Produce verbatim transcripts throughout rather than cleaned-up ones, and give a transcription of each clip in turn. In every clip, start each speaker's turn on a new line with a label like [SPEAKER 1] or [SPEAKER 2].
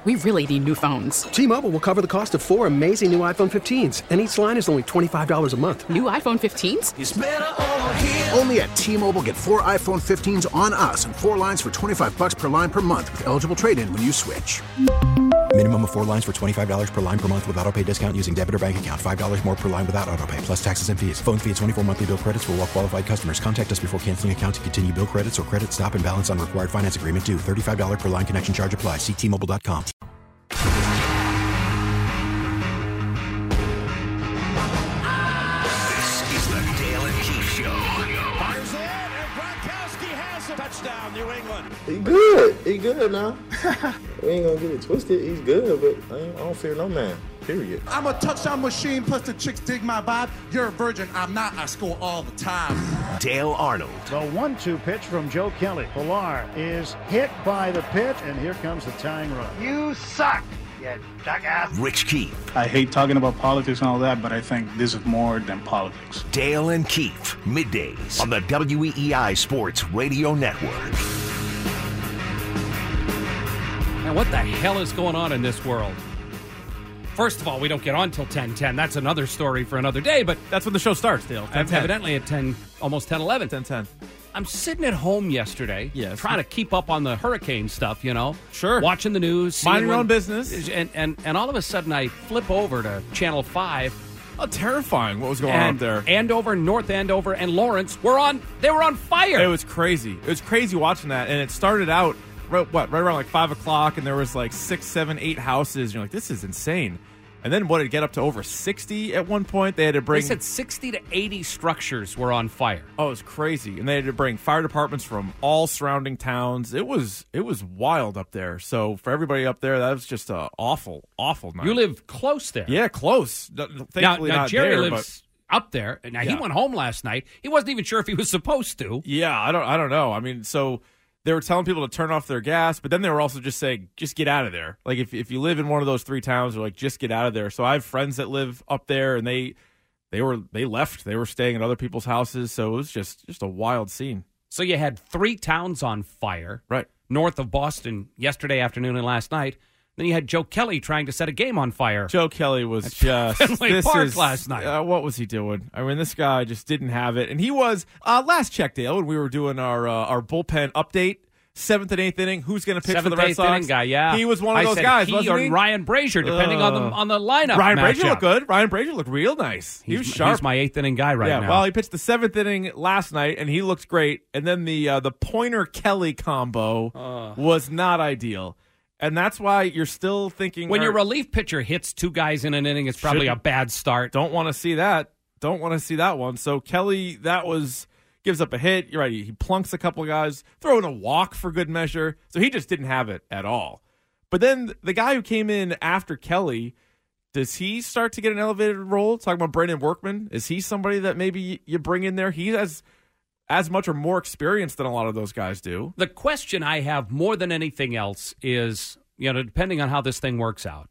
[SPEAKER 1] We really need new phones.
[SPEAKER 2] T-Mobile will cover the cost of four amazing new iPhone fifteens, and each line is only twenty-five dollars a month.
[SPEAKER 1] New iPhone fifteens?
[SPEAKER 3] It's better over here.
[SPEAKER 4] Only at T-Mobile, get four iPhone fifteens on us and four lines for twenty-five dollars per line per month with eligible trade-in when you switch.
[SPEAKER 5] Minimum of four lines for twenty-five dollars per line per month with autopay discount using debit or bank account. five dollars more per line without autopay, plus taxes and fees. Phone fee at twenty-four monthly bill credits for well-qualified customers. Contact us before canceling account to continue bill credits or credit stop and balance on required finance agreement due. thirty-five dollars per line connection charge applies. See T Mobile dot com.
[SPEAKER 3] This is the Dale and Keith Show.
[SPEAKER 6] Fires in, and Gronkowski has a touchdown, New England.
[SPEAKER 7] He good. He good now. We ain't gonna get it twisted. He's good, but I, ain't, I don't fear no man. Period.
[SPEAKER 8] I'm a touchdown machine, plus the chicks dig my vibe. You're a virgin. I'm not. I score all the time.
[SPEAKER 3] Dale Arnold.
[SPEAKER 9] The one two pitch from Joe Kelly. Pilar is hit by the pitch, and here comes the tying run.
[SPEAKER 10] You suck, you jackass.
[SPEAKER 3] Rich Keefe.
[SPEAKER 11] I hate talking about politics and all that, but I think this is more than politics.
[SPEAKER 3] Dale and Keefe. Middays on the W E E I Sports Radio Network.
[SPEAKER 12] Now, what the hell is going on in this world? First of all, we don't get on till ten ten. That's another story for another day, but
[SPEAKER 13] that's when the show starts, Dale. ten ten.
[SPEAKER 12] Evidently at ten, almost ten eleven.
[SPEAKER 13] ten ten.
[SPEAKER 12] I'm sitting at home yesterday,
[SPEAKER 13] yes.
[SPEAKER 12] trying to keep up on the hurricane stuff, you know.
[SPEAKER 13] Sure.
[SPEAKER 12] Watching the news.
[SPEAKER 13] Mind your
[SPEAKER 12] when,
[SPEAKER 13] own business.
[SPEAKER 12] And, and, and all of a sudden, I flip over to Channel five.
[SPEAKER 13] Oh, terrifying what was going
[SPEAKER 12] and,
[SPEAKER 13] on up there.
[SPEAKER 12] Andover, North Andover, and Lawrence were on, they were on fire.
[SPEAKER 13] It was crazy. It was crazy watching that, and it started out, right, what, right around like five o'clock, and there was like six, seven, eight houses. And you're like, this is insane. And then what, did it get up to over sixty at one point? They had to bring...
[SPEAKER 12] They said sixty to eighty structures were on fire.
[SPEAKER 13] Oh, it was crazy. And they had to bring fire departments from all surrounding towns. It was it was wild up there. So for everybody up there, that was just an awful, awful night.
[SPEAKER 12] You live close there.
[SPEAKER 13] Yeah, close. Thankfully
[SPEAKER 12] now, now
[SPEAKER 13] not
[SPEAKER 12] Jerry
[SPEAKER 13] there,
[SPEAKER 12] lives
[SPEAKER 13] but...
[SPEAKER 12] up there. Now,
[SPEAKER 13] yeah.
[SPEAKER 12] he went home last night. He wasn't even sure if he was supposed to.
[SPEAKER 13] Yeah, I don't, I don't know. I mean, so... They were telling people to turn off their gas, but then they were also just saying, just get out of there. Like, if if you live in one of those three towns, they're like, just get out of there. So I have friends that live up there, and they they were they left. They were staying at other people's houses, so it was just, just a wild scene.
[SPEAKER 12] So you had three towns on fire.
[SPEAKER 13] Right.
[SPEAKER 12] North of Boston yesterday afternoon and last night. Then you had Joe Kelly trying to set a game on fire.
[SPEAKER 13] Joe Kelly was just
[SPEAKER 12] Fenway
[SPEAKER 13] this
[SPEAKER 12] Park
[SPEAKER 13] is,
[SPEAKER 12] last night.
[SPEAKER 13] Uh, what was he doing? I mean, this guy just didn't have it, and he was uh, last check, Dale, when we were doing our uh, our bullpen update. Seventh and eighth inning, who's going to pitch
[SPEAKER 12] Seventh,
[SPEAKER 13] for the Red
[SPEAKER 12] eighth
[SPEAKER 13] Sox?
[SPEAKER 12] Inning guy, yeah.
[SPEAKER 13] He was one of
[SPEAKER 12] I
[SPEAKER 13] those
[SPEAKER 12] said
[SPEAKER 13] guys,
[SPEAKER 12] he
[SPEAKER 13] wasn't
[SPEAKER 12] or
[SPEAKER 13] he?
[SPEAKER 12] Ryan Brazier, depending uh, on the on the lineup.
[SPEAKER 13] Ryan
[SPEAKER 12] matchup.
[SPEAKER 13] Brazier looked good. Ryan Brazier looked real nice. He
[SPEAKER 12] he's,
[SPEAKER 13] was sharp.
[SPEAKER 12] He's my eighth inning guy right
[SPEAKER 13] yeah,
[SPEAKER 12] now.
[SPEAKER 13] Well, he pitched the seventh inning last night, and he looked great. And then the uh, the Pointer Kelly combo uh. was not ideal. And that's why you're still thinking...
[SPEAKER 12] When your relief pitcher hits two guys in an inning, it's probably a bad start.
[SPEAKER 13] Don't want to see that. Don't want to see that one. So Kelly, that was... Gives up a hit. You're right. He plunks a couple of guys, throwing a walk for good measure. So he just didn't have it at all. But then the guy who came in after Kelly, does he start to get an elevated role? Talking about Brandon Workman. Is he somebody that maybe you bring in there? He has as much or more experience than a lot of those guys do.
[SPEAKER 12] The question I have more than anything else is, you know, depending on how this thing works out,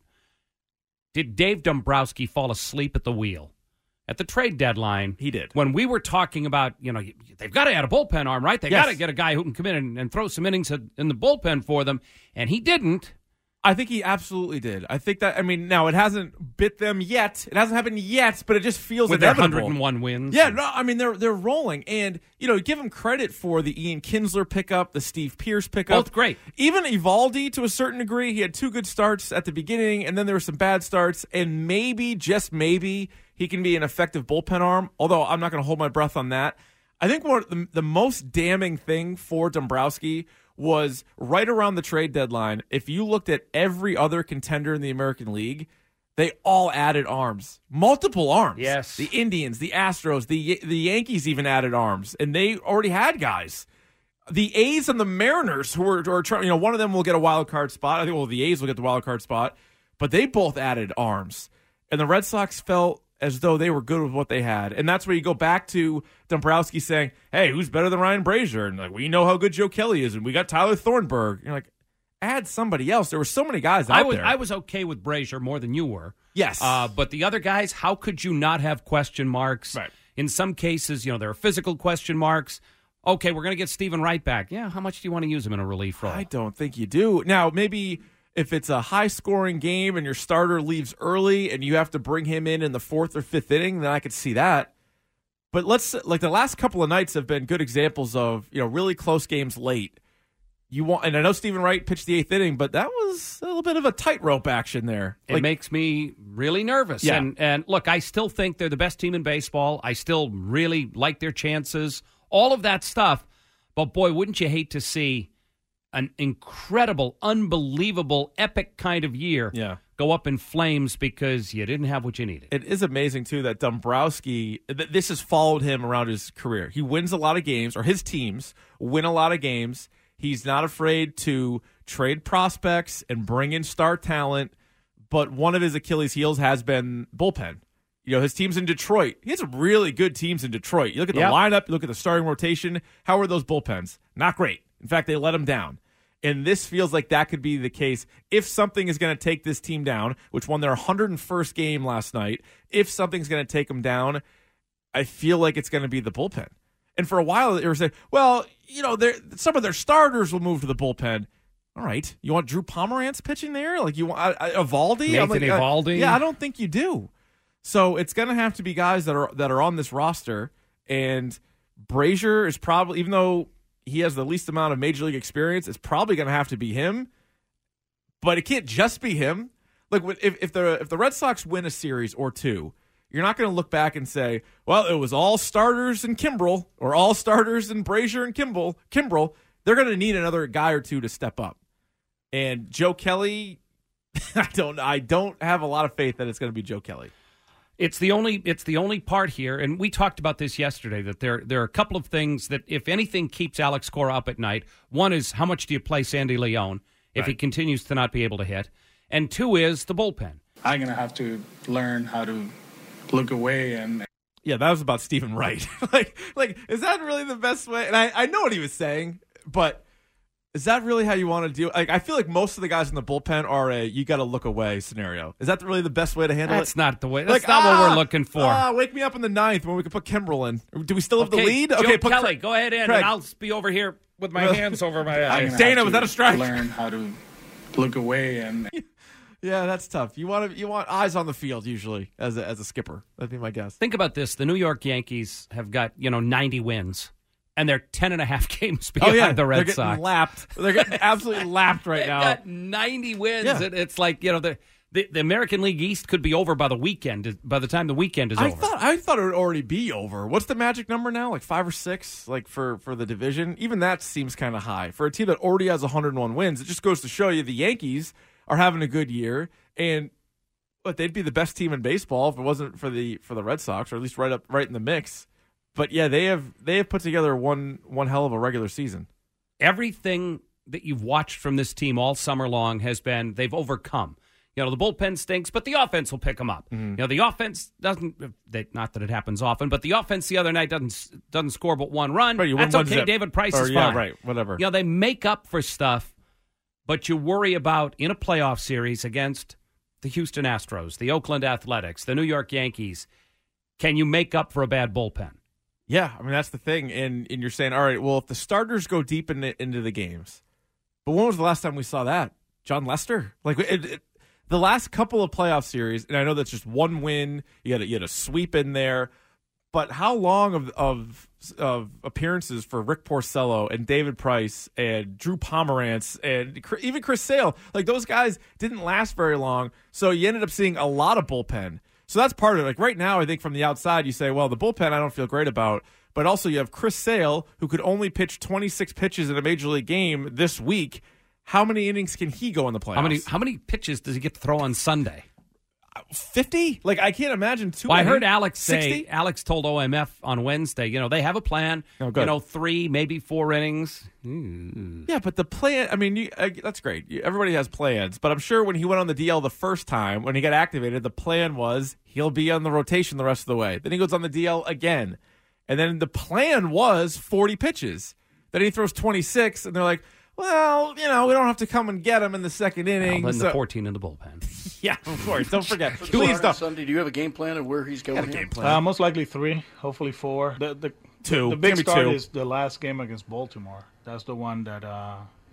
[SPEAKER 12] did Dave Dombrowski fall asleep at the wheel? At the trade deadline,
[SPEAKER 13] he did.
[SPEAKER 12] When we were talking about, you know, they've got to add a bullpen arm, right? They
[SPEAKER 13] yes.
[SPEAKER 12] got to get a guy who can come in and, and throw some innings in the bullpen for them, and he didn't.
[SPEAKER 13] I think he absolutely did. I think that, I mean, now it hasn't bit them yet. It hasn't happened yet, but it just feels
[SPEAKER 12] With
[SPEAKER 13] inevitable.
[SPEAKER 12] their one hundred one wins.
[SPEAKER 13] Yeah, no, I mean, they're they're rolling. And, you know, give them credit for the Ian Kinsler pickup, the Steve Pearce pickup.
[SPEAKER 12] Both great.
[SPEAKER 13] Even Eovaldi, to a certain degree, he had two good starts at the beginning, and then there were some bad starts. And maybe, just maybe, he can be an effective bullpen arm, although I'm not going to hold my breath on that. I think what the, the most damning thing for Dombrowski was right around the trade deadline. If you looked at every other contender in the American League, they all added arms, multiple arms.
[SPEAKER 12] Yes,
[SPEAKER 13] the Indians, the Astros, the the Yankees even added arms, and they already had guys. The A's and the Mariners, who are, are trying, you know, one of them will get a wild card spot. I think, well, the A's will get the wild card spot, but they both added arms, and the Red Sox felt as though they were good with what they had. And that's where you go back to Dombrowski saying, hey, who's better than Ryan Brazier? And like, we know how good Joe Kelly is, and we got Tyler Thornburg. And you're like, add somebody else. There were so many guys out
[SPEAKER 12] I was,
[SPEAKER 13] there.
[SPEAKER 12] I was okay with Brazier more than you were.
[SPEAKER 13] Yes.
[SPEAKER 12] Uh, but the other guys, how could you not have question marks?
[SPEAKER 13] Right.
[SPEAKER 12] In some cases, you know, there are physical question marks. Okay, we're going to get Stephen Wright back. Yeah, how much do you want to use him in a relief role?
[SPEAKER 13] I don't think you do. Now, maybe if it's a high-scoring game and your starter leaves early and you have to bring him in in the fourth or fifth inning, then I could see that. But let's like the last couple of nights have been good examples of, you know, really close games late. You want, and I know Stephen Wright pitched the eighth inning, but that was a little bit of a tightrope action there.
[SPEAKER 12] It like, makes me really nervous.
[SPEAKER 13] Yeah.
[SPEAKER 12] And and look, I still think they're the best team in baseball. I still really like their chances. All of that stuff. But boy, wouldn't you hate to see an incredible, unbelievable, epic kind of year
[SPEAKER 13] yeah.
[SPEAKER 12] go up in flames because you didn't have what you needed.
[SPEAKER 13] It is amazing, too, that Dombrowski, th- this has followed him around his career. He wins a lot of games, or his teams win a lot of games. He's not afraid to trade prospects and bring in star talent, but one of his Achilles heels has been bullpen. You know, his team's in Detroit. He has some really good teams in Detroit. You look at the
[SPEAKER 12] yep.
[SPEAKER 13] lineup, you look at the starting rotation. How are those bullpens? Not great. In fact, they let him down. And this feels like that could be the case if something is going to take this team down, which won their one hundred first game last night. If something's going to take them down, I feel like it's going to be the bullpen. And for a while, they were saying, well, you know, some of their starters will move to the bullpen. All right. You want Drew Pomerantz pitching there? Like, you want uh, Eovaldi?
[SPEAKER 12] Nathan
[SPEAKER 13] like,
[SPEAKER 12] Eovaldi?
[SPEAKER 13] Uh, yeah, I don't think you do. So it's going to have to be guys that are that are on this roster. And Brazier is probably, even though he has the least amount of major league experience, it's probably going to have to be him. But it can't just be him. Like, if, if the if the Red Sox win a series or two, you're not going to look back and say, well, it was all starters and Kimbrel, or all starters and Brazier and Kimbrel. Kimbrel. They're going to need another guy or two to step up. And Joe Kelly, I don't I don't have a lot of faith that it's going to be Joe Kelly.
[SPEAKER 12] It's the only it's the only part here, and we talked about this yesterday, that there there are a couple of things that, if anything, keeps Alex Cora up at night. One is, how much do you play Sandy Leon if
[SPEAKER 11] right.
[SPEAKER 12] he continues to not be able to hit? And two is the bullpen.
[SPEAKER 11] I'm going to have to learn how to look away and...
[SPEAKER 13] Yeah, that was about Stephen Wright. like, like, is that really the best way? And I, I know what he was saying, but is that really how you want to do it? Like, I feel like most of the guys in the bullpen are a you got to look away scenario. Is that really the best way to handle
[SPEAKER 12] that's
[SPEAKER 13] it?
[SPEAKER 12] That's not the way. That's
[SPEAKER 13] like,
[SPEAKER 12] not
[SPEAKER 13] ah,
[SPEAKER 12] what we're looking for.
[SPEAKER 13] Ah, wake me up in the ninth when we can put Kimbrel in. Do we still have
[SPEAKER 12] okay,
[SPEAKER 13] the lead?
[SPEAKER 12] Joe
[SPEAKER 13] Okay, put
[SPEAKER 12] Kelly,
[SPEAKER 13] Cra-
[SPEAKER 12] go ahead in,
[SPEAKER 13] Craig.
[SPEAKER 12] and I'll be over here with my hands over my eyes.
[SPEAKER 13] Dana, was that a strike?
[SPEAKER 11] Learn how to look away and.
[SPEAKER 13] Yeah, that's tough. You want to, you want eyes on the field usually as a, as a skipper. That'd be my guess.
[SPEAKER 12] Think about this: the New York Yankees have got you know ninety wins, and they're ten and a half games behind
[SPEAKER 13] oh, yeah.
[SPEAKER 12] the Red
[SPEAKER 13] They're getting
[SPEAKER 12] Sox.
[SPEAKER 13] Lapped. They're getting absolutely lapped right
[SPEAKER 12] They've
[SPEAKER 13] now.
[SPEAKER 12] Got ninety wins.
[SPEAKER 13] Yeah.
[SPEAKER 12] It, it's like you know the, the the American League East could be over by the weekend. By the time the weekend is
[SPEAKER 13] I
[SPEAKER 12] over,
[SPEAKER 13] thought I thought it would already be over. What's the magic number now? Like five or six? Like for, for the division? Even that seems kind of high for a team that already has one hundred one wins. It just goes to show you the Yankees are having a good year. And but they'd be the best team in baseball if it wasn't for the for the Red Sox, or at least right up right in the mix. But yeah, they have they have put together one one hell of a regular season.
[SPEAKER 12] Everything that you've watched from this team all summer long has been they've overcome. You know, the bullpen stinks, but the offense will pick them up. Mm-hmm. You know, the offense doesn't. They, not that it happens often, but the offense the other night doesn't doesn't score but one run.
[SPEAKER 13] Right, you
[SPEAKER 12] That's
[SPEAKER 13] win
[SPEAKER 12] okay.
[SPEAKER 13] zip.
[SPEAKER 12] David Price
[SPEAKER 13] or,
[SPEAKER 12] is
[SPEAKER 13] yeah,
[SPEAKER 12] fine.
[SPEAKER 13] Right, whatever.
[SPEAKER 12] You know, they make up for stuff, but you worry about in a playoff series against the Houston Astros, the Oakland Athletics, the New York Yankees. Can you make up for a bad bullpen?
[SPEAKER 13] Yeah, I mean, that's the thing. And and you're saying, all right, well, if the starters go deep in the, into the games, but when was the last time we saw that? John Lester? Like, it, it, the last couple of playoff series, and I know that's just one win, you had a, you had a sweep in there, but how long of, of of appearances for Rick Porcello and David Price and Drew Pomerantz and even Chris Sale, like those guys didn't last very long, so you ended up seeing a lot of bullpen. So that's part of it. Like right now, I think from the outside, you say, well, the bullpen I don't feel great about, but also you have Chris Sale, who could only pitch twenty-six pitches in a major league game this week. How many innings can he go in the playoffs?
[SPEAKER 12] How many how many pitches does he get to throw on Sunday?
[SPEAKER 13] fifty? Like, I can't imagine too
[SPEAKER 12] well,
[SPEAKER 13] many.
[SPEAKER 12] I heard Alex say,
[SPEAKER 13] sixty?
[SPEAKER 12] Alex told O M F on Wednesday, you know, they have a plan,
[SPEAKER 13] oh, good.
[SPEAKER 12] you know, three, maybe four innings.
[SPEAKER 13] Mm. Yeah, but the plan, I mean, you, uh, that's great. You, everybody has plans, but I'm sure when he went on the D L the first time, when he got activated, the plan was he'll be on the rotation the rest of the way. Then he goes on the D L again. And then the plan was forty pitches. Then he throws twenty-six, and they're like, well, you know, we don't have to come and get him in the second inning.
[SPEAKER 12] Well, then
[SPEAKER 13] so.
[SPEAKER 12] the fourteen in the bullpen.
[SPEAKER 13] Yeah, of course. Don't forget.
[SPEAKER 7] Please don't. Sunday, do you have a game plan of where he's going?
[SPEAKER 13] Game plan.
[SPEAKER 9] Uh, most likely three, hopefully four. The, the,
[SPEAKER 13] two.
[SPEAKER 9] The big
[SPEAKER 13] Maybe
[SPEAKER 9] start
[SPEAKER 13] two.
[SPEAKER 9] is the last game against Baltimore. That's the one that uh,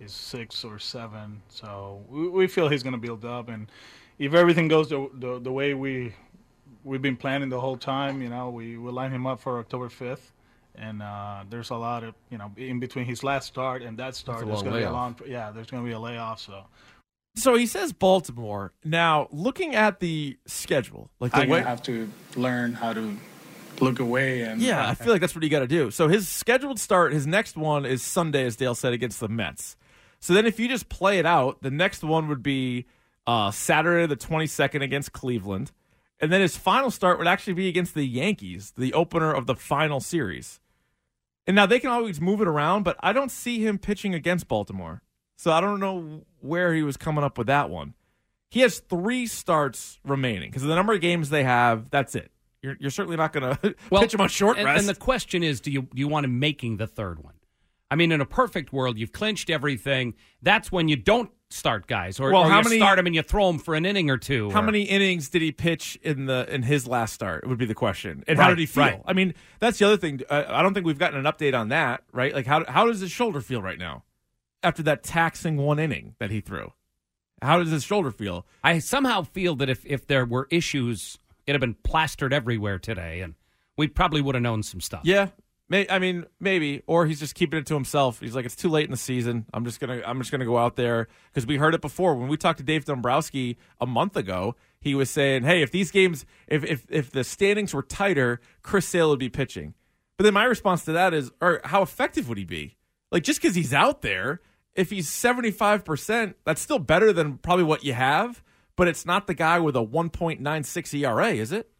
[SPEAKER 11] is six or seven. So we, we feel he's going to build up, and if everything goes the, the the way we we've been planning the whole time, you know, we will line him up for October fifth. And uh, there's a lot of, you know, in between his last start and that start, there's going to be a long, yeah, there's going to be a layoff. So,
[SPEAKER 13] so he says Baltimore. Now, looking at the schedule, like the
[SPEAKER 11] I'm
[SPEAKER 13] way
[SPEAKER 11] gonna have to learn how to look away. And
[SPEAKER 13] yeah, I feel like that's what you got to do. So his scheduled start, his next one is Sunday, as Dale said, against the Mets. So then, if you just play it out, the next one would be uh, Saturday the twenty-second against Cleveland. And then his final start would actually be against the Yankees, the opener of the final series. And now they can always move it around, but I don't see him pitching against Baltimore. So I don't know where he was coming up with that one. He has three starts remaining because of the number of games they have, that's it. You're, you're certainly not going to
[SPEAKER 12] well,
[SPEAKER 13] pitch him on short
[SPEAKER 12] and,
[SPEAKER 13] rest.
[SPEAKER 12] And the question is, do you do you want him making the third one? I mean, in a perfect world, you've clinched everything. That's when you don't start guys, or,
[SPEAKER 13] well,
[SPEAKER 12] or
[SPEAKER 13] how
[SPEAKER 12] you
[SPEAKER 13] many,
[SPEAKER 12] start them and you throw them for an inning or two.
[SPEAKER 13] How
[SPEAKER 12] or,
[SPEAKER 13] many innings did he pitch in the in his last start? Would be the question. And
[SPEAKER 12] right,
[SPEAKER 13] how did he feel?
[SPEAKER 12] Right.
[SPEAKER 13] I mean, that's the other thing. Uh, I don't think we've gotten an update on that, right? Like, how how does his shoulder feel right now after that taxing one inning that he threw? How does his shoulder feel?
[SPEAKER 12] I somehow feel that if if there were issues, it'd have been plastered everywhere today, and we probably would have known some stuff.
[SPEAKER 13] Yeah. May, I mean, maybe, or he's just keeping it to himself. He's like, it's too late in the season. I'm just gonna, I'm just gonna go out there because we heard it before when we talked to Dave Dombrowski a month ago. He was saying, hey, if these games, if if if the standings were tighter, Chris Sale would be pitching. But then my response to that is, or how effective would he be? Like just because he's out there, if he's seventy-five percent, that's still better than probably what you have. But it's not the guy with a one point nine six E R A, is it?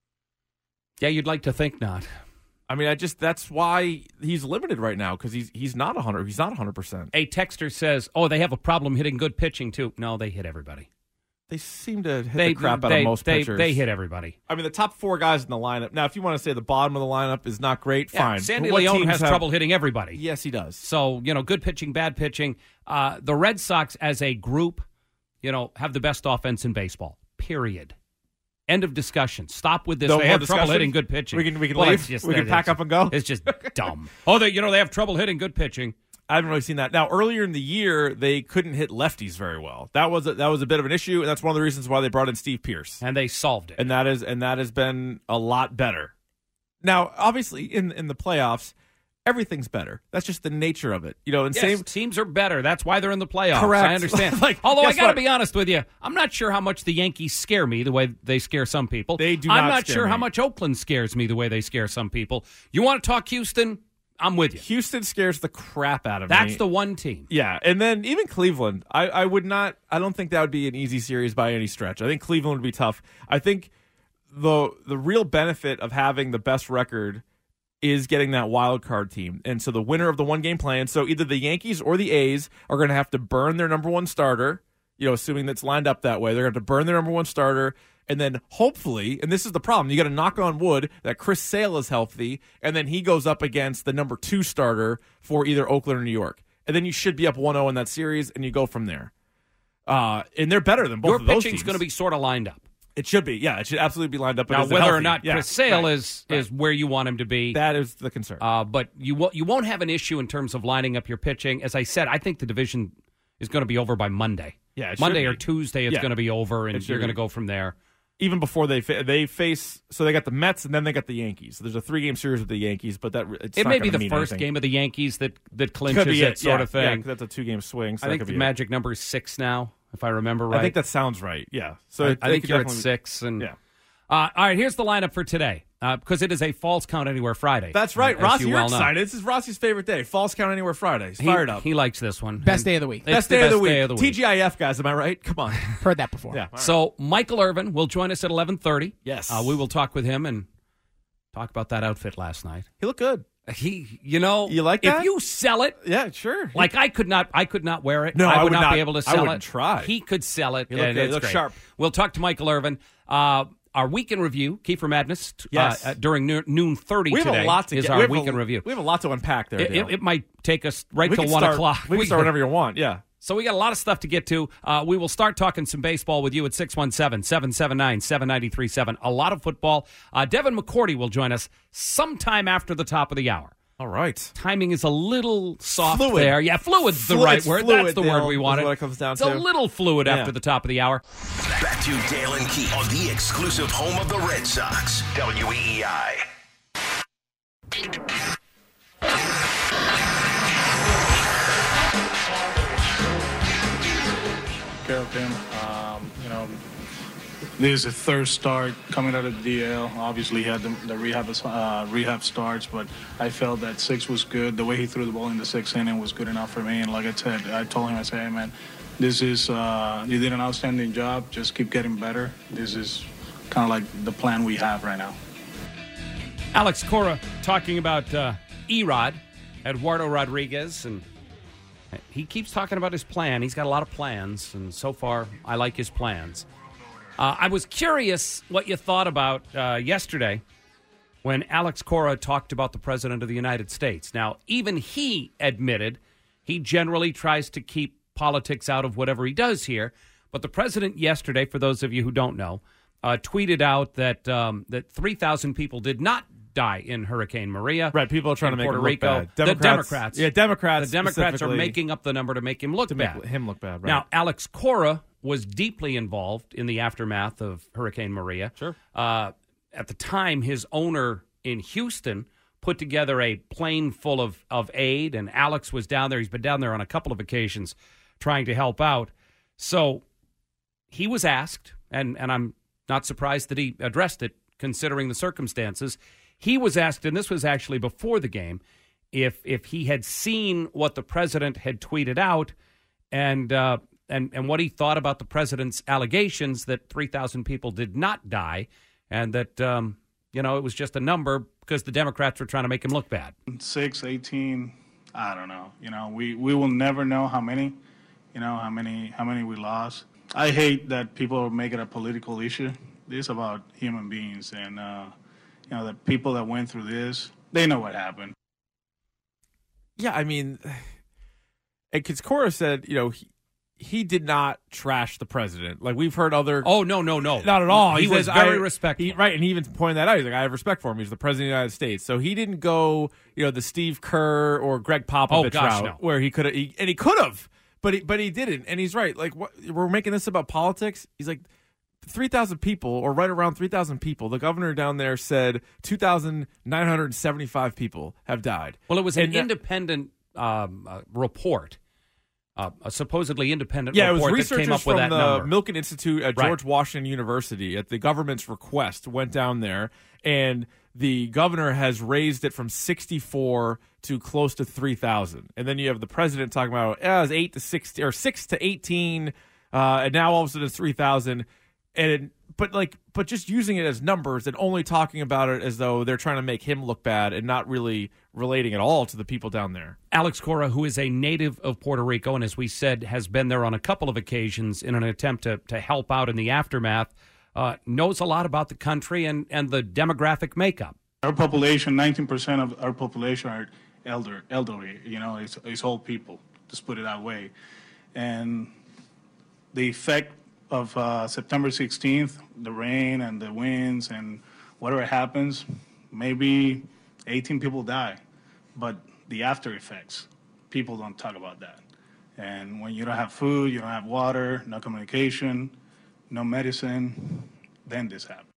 [SPEAKER 12] Yeah, you'd like to think not.
[SPEAKER 13] I mean, I just that's why he's limited right now because he's he's not a hundred. He's not a hundred percent.
[SPEAKER 12] A texter says, "Oh, they have a problem hitting good pitching too." No, they hit everybody.
[SPEAKER 13] They seem to hit
[SPEAKER 12] they,
[SPEAKER 13] the crap out
[SPEAKER 12] they,
[SPEAKER 13] of most
[SPEAKER 12] they,
[SPEAKER 13] pitchers.
[SPEAKER 12] They hit everybody.
[SPEAKER 13] I mean, the top four guys in the lineup. Now, if you want to say the bottom of the lineup is not great,
[SPEAKER 12] yeah,
[SPEAKER 13] fine.
[SPEAKER 12] Sandy
[SPEAKER 13] What
[SPEAKER 12] Leon
[SPEAKER 13] teams
[SPEAKER 12] has
[SPEAKER 13] have...
[SPEAKER 12] trouble hitting everybody.
[SPEAKER 13] Yes, he does.
[SPEAKER 12] So you know, good pitching, bad pitching. Uh, the Red Sox as a group, you know, have the best offense in baseball. Period. End of discussion. Stop with this.
[SPEAKER 13] No
[SPEAKER 12] they
[SPEAKER 13] more
[SPEAKER 12] have
[SPEAKER 13] discussion?
[SPEAKER 12] trouble hitting good pitching.
[SPEAKER 13] We can we can
[SPEAKER 12] well,
[SPEAKER 13] leave.
[SPEAKER 12] Just,
[SPEAKER 13] we can pack
[SPEAKER 12] just,
[SPEAKER 13] up and go.
[SPEAKER 12] It's just dumb. Oh, they you know they have trouble hitting good pitching.
[SPEAKER 13] I haven't really seen that. Now, earlier in the year, they couldn't hit lefties very well. That was a, that was a bit of an issue, and that's one of the reasons why they brought in Steve Pearce.
[SPEAKER 12] And they solved it.
[SPEAKER 13] And that is and that has been a lot better. Now, obviously, in in the playoffs, everything's better. That's just the nature of it. You know, and
[SPEAKER 12] yes,
[SPEAKER 13] same
[SPEAKER 12] teams are better. That's why they're in the playoffs.
[SPEAKER 13] Correct.
[SPEAKER 12] I understand.
[SPEAKER 13] like,
[SPEAKER 12] Although I got to
[SPEAKER 13] what?
[SPEAKER 12] be honest with you, I'm not sure how much the Yankees scare me the way they scare some people.
[SPEAKER 13] They do
[SPEAKER 12] I'm
[SPEAKER 13] not
[SPEAKER 12] not
[SPEAKER 13] scare
[SPEAKER 12] sure
[SPEAKER 13] me.
[SPEAKER 12] how much Oakland scares me the way they scare some people. You want to talk Houston? I'm with you.
[SPEAKER 13] Houston scares the crap out of
[SPEAKER 12] That's
[SPEAKER 13] me.
[SPEAKER 12] That's the one team.
[SPEAKER 13] Yeah, and then even Cleveland, I, I would not. I don't think that would be an easy series by any stretch. I think Cleveland would be tough. I think the the real benefit of having the best record is getting that wild card team, and so the winner of the one game plan. So either the Yankees or the A's are going to have to burn their number one starter. You know, assuming that's lined up that way, they're going to have to burn their number one starter. And then hopefully, and this is the problem, you got to knock on wood that Chris Sale is healthy, and then he goes up against the number two starter for either Oakland or New York. And then you should be up one oh in that series, and you go from there. Uh, and they're better than both
[SPEAKER 12] Your
[SPEAKER 13] of those teams.
[SPEAKER 12] Your pitching's going to be sort of lined up.
[SPEAKER 13] It should be, yeah. It should absolutely be lined up.
[SPEAKER 12] Now,
[SPEAKER 13] It is
[SPEAKER 12] whether
[SPEAKER 13] healthy.
[SPEAKER 12] or not
[SPEAKER 13] yeah,
[SPEAKER 12] Chris Sale
[SPEAKER 13] right,
[SPEAKER 12] is
[SPEAKER 13] right.
[SPEAKER 12] is where you want him to be,
[SPEAKER 13] that is the concern.
[SPEAKER 12] Uh, but you won't you won't have an issue in terms of lining up your pitching. As I said, I think the division is going to be over by Monday.
[SPEAKER 13] Yeah, it
[SPEAKER 12] Monday
[SPEAKER 13] should
[SPEAKER 12] or
[SPEAKER 13] be.
[SPEAKER 12] Tuesday, it's
[SPEAKER 13] Yeah.
[SPEAKER 12] going to be over, and
[SPEAKER 13] It
[SPEAKER 12] you're
[SPEAKER 13] should
[SPEAKER 12] going to
[SPEAKER 13] be.
[SPEAKER 12] go from there.
[SPEAKER 13] Even before they fa- they face, so they got the Mets and then they got the Yankees. So there's a three game series with the Yankees, but that it's
[SPEAKER 12] It
[SPEAKER 13] not
[SPEAKER 12] may be
[SPEAKER 13] gonna
[SPEAKER 12] the
[SPEAKER 13] mean
[SPEAKER 12] first
[SPEAKER 13] anything.
[SPEAKER 12] game of the Yankees that that
[SPEAKER 13] Could
[SPEAKER 12] clinches
[SPEAKER 13] be
[SPEAKER 12] it,
[SPEAKER 13] it,
[SPEAKER 12] sort
[SPEAKER 13] yeah,
[SPEAKER 12] of thing.
[SPEAKER 13] Yeah, 'cause that's a two game swing. So
[SPEAKER 12] I
[SPEAKER 13] that
[SPEAKER 12] think
[SPEAKER 13] could
[SPEAKER 12] the
[SPEAKER 13] be
[SPEAKER 12] magic number is six now, if I remember right.
[SPEAKER 13] I think that sounds right. Yeah. So
[SPEAKER 12] I,
[SPEAKER 13] it,
[SPEAKER 12] I
[SPEAKER 13] it
[SPEAKER 12] think
[SPEAKER 13] could
[SPEAKER 12] you're at
[SPEAKER 13] definitely-
[SPEAKER 12] six. And
[SPEAKER 13] Yeah.
[SPEAKER 12] uh, all right, here's the lineup for today uh, because it is a Falls Count Anywhere Friday.
[SPEAKER 13] That's right,
[SPEAKER 12] as
[SPEAKER 13] Rossi.
[SPEAKER 12] you
[SPEAKER 13] You're
[SPEAKER 12] well know.
[SPEAKER 13] excited. This is Rossi's favorite day. Falls Count Anywhere Friday. He's
[SPEAKER 12] He,
[SPEAKER 13] fired up.
[SPEAKER 12] he likes this one.
[SPEAKER 1] Best
[SPEAKER 12] And
[SPEAKER 1] day of the week.
[SPEAKER 12] it's
[SPEAKER 13] Best
[SPEAKER 12] the
[SPEAKER 13] day of the
[SPEAKER 12] best
[SPEAKER 13] week.
[SPEAKER 12] day of the week.
[SPEAKER 13] T G I F, guys. Am I right? Come on.
[SPEAKER 1] Heard that before.
[SPEAKER 13] Yeah. all right.
[SPEAKER 12] So Michael Irvin will join us at eleven thirty.
[SPEAKER 13] Yes.
[SPEAKER 12] Uh, we will talk with him and talk about that outfit last night.
[SPEAKER 13] He looked good.
[SPEAKER 12] He, you know,
[SPEAKER 13] You like
[SPEAKER 12] if
[SPEAKER 13] that?
[SPEAKER 12] you sell it,
[SPEAKER 13] Yeah, sure.
[SPEAKER 12] like I could not, I could not wear it.
[SPEAKER 13] No,
[SPEAKER 12] I would,
[SPEAKER 13] I would
[SPEAKER 12] not,
[SPEAKER 13] not-
[SPEAKER 12] be able to
[SPEAKER 13] I
[SPEAKER 12] sell
[SPEAKER 13] wouldn't
[SPEAKER 12] it.
[SPEAKER 13] try.
[SPEAKER 12] He could sell it.
[SPEAKER 13] You look
[SPEAKER 12] and
[SPEAKER 13] good. You
[SPEAKER 12] it's
[SPEAKER 13] look
[SPEAKER 12] great.
[SPEAKER 13] sharp.
[SPEAKER 12] We'll talk to Michael Irvin. Uh, our weekend review, Kiefer Madness, t-
[SPEAKER 13] Yes.
[SPEAKER 12] uh, uh, during noon, noon thirty
[SPEAKER 13] we have
[SPEAKER 12] today
[SPEAKER 13] a lot to
[SPEAKER 12] is
[SPEAKER 13] get.
[SPEAKER 12] our
[SPEAKER 13] we have
[SPEAKER 12] weekend
[SPEAKER 13] a,
[SPEAKER 12] review.
[SPEAKER 13] We have a lot to unpack there.
[SPEAKER 12] It,
[SPEAKER 13] Dale.
[SPEAKER 12] it, it might take us right
[SPEAKER 13] we
[SPEAKER 12] till
[SPEAKER 13] can
[SPEAKER 12] one
[SPEAKER 13] start,
[SPEAKER 12] o'clock.
[SPEAKER 13] We can start whenever you want. Yeah.
[SPEAKER 12] So we got a lot of stuff to get to. Uh, we will start talking some baseball with you at six one seven, seven seven nine, seven nine three seven. A lot of football. Uh, Devin McCourty will join us sometime after the top of the hour.
[SPEAKER 13] All right.
[SPEAKER 12] Timing is a little soft
[SPEAKER 13] Fluid.
[SPEAKER 12] there. Yeah, fluid's the
[SPEAKER 13] Flu-
[SPEAKER 12] right
[SPEAKER 13] it's
[SPEAKER 12] word.
[SPEAKER 13] fluid,
[SPEAKER 12] That's the
[SPEAKER 13] Dale,
[SPEAKER 12] word we
[SPEAKER 13] is
[SPEAKER 12] wanted.
[SPEAKER 13] what it comes down
[SPEAKER 12] it's
[SPEAKER 13] to.
[SPEAKER 12] a little fluid
[SPEAKER 13] Yeah.
[SPEAKER 12] after the top of the hour.
[SPEAKER 3] Back to Dale and Keith on the exclusive home of the Red Sox, W E E I.
[SPEAKER 11] Care of him. Um, you know, this is his third start coming out of the D L. Obviously, he had the, the rehab uh, rehab starts, but I felt that six was good. The way he threw the ball in the sixth inning was good enough for me. And like I said, I told him, I said, hey, man, this is uh, you did an outstanding job. Just keep getting better. This is kind of like the plan we have right now.
[SPEAKER 12] Alex Cora talking about uh, Erod, Eduardo Rodriguez, and he keeps talking about his plan. He's got a lot of plans, and so far, I like his plans. Uh, I was curious what you thought about uh, yesterday when Alex Cora talked about the President of the United States. Now, even he admitted he generally tries to keep politics out of whatever he does here, but the President yesterday, for those of you who don't know, uh, tweeted out that um, that three thousand people did not die in Hurricane Maria.
[SPEAKER 13] Right, people are trying to make
[SPEAKER 12] Puerto
[SPEAKER 13] him look
[SPEAKER 12] Rico.
[SPEAKER 13] bad.
[SPEAKER 12] The Democrats.
[SPEAKER 13] Yeah, Democrats
[SPEAKER 12] The Democrats are
[SPEAKER 13] specifically
[SPEAKER 12] making up the number to make him look
[SPEAKER 13] to
[SPEAKER 12] bad.
[SPEAKER 13] make him look bad, right.
[SPEAKER 12] Now, Alex Cora was deeply involved in the aftermath of Hurricane Maria.
[SPEAKER 13] Sure.
[SPEAKER 12] Uh, at the time, his owner in Houston put together a plane full of, of aid, and Alex was down there. He's been down there on a couple of occasions trying to help out. So he was asked, and, and I'm not surprised that he addressed it, considering the circumstances. He was asked, and this was actually before the game, if if he had seen what the president had tweeted out and uh, and and what he thought about the president's allegations that three thousand people did not die and that, um, you know, it was just a number because the Democrats were trying to make him look bad.
[SPEAKER 11] Six, eighteen, I don't know. You know, we, we will never know how many, you know, how many how many we lost. I hate that people make it a political issue. This is about human beings, and, uh, you know, the people that went through this, they know what happened.
[SPEAKER 13] Yeah, I mean, because Cora said, you know, he, he did not trash the president. Like, we've heard other...
[SPEAKER 12] Oh, no, no, no.
[SPEAKER 13] Not at all.
[SPEAKER 12] He,
[SPEAKER 13] He
[SPEAKER 12] was
[SPEAKER 13] says,
[SPEAKER 12] very
[SPEAKER 13] I-
[SPEAKER 12] respectful.
[SPEAKER 13] He, right, and he even pointed that out. He's like, I have respect for him. He's the president of the United States. So he didn't go, you know, the Steve Kerr or Greg Popovich
[SPEAKER 12] Oh, gosh,
[SPEAKER 13] route
[SPEAKER 12] no.
[SPEAKER 13] where he could have... And he could have, but he, but he didn't. And he's right. Like, what, we're making this about politics. He's like... three thousand people, or right around three thousand people. The governor down there said two thousand nine hundred seventy-five people have died.
[SPEAKER 12] Well, it was an
[SPEAKER 13] And that-
[SPEAKER 12] independent um, uh, report, uh, a supposedly independent
[SPEAKER 13] Yeah, it was
[SPEAKER 12] report that
[SPEAKER 13] researchers
[SPEAKER 12] came up with
[SPEAKER 13] from
[SPEAKER 12] that
[SPEAKER 13] the
[SPEAKER 12] number.
[SPEAKER 13] Milken Institute at
[SPEAKER 12] Right.
[SPEAKER 13] George Washington University at the government's request went down there, and the governor has raised it from sixty-four to close to three thousand. And then you have the president talking about, eh, it was eight to sixty or six to eighteen, uh, and now all of a sudden it's three thousand. And it, but like, but just using it as numbers and only talking about it as though they're trying to make him look bad and not really relating at all to the people down there.
[SPEAKER 12] Alex Cora, who is a native of Puerto Rico and, as we said, has been there on a couple of occasions in an attempt to, to help out in the aftermath, uh, knows a lot about the country and, and the demographic makeup.
[SPEAKER 11] Our population, nineteen percent of our population are elder, elderly, you know, it's, it's old people, just put it that way. And the effect of uh, September sixteenth, the rain and the winds and whatever happens, maybe eighteen people die. But the after effects, people don't talk about that. And when you don't have food, you don't have water, no communication, no medicine, then this happens.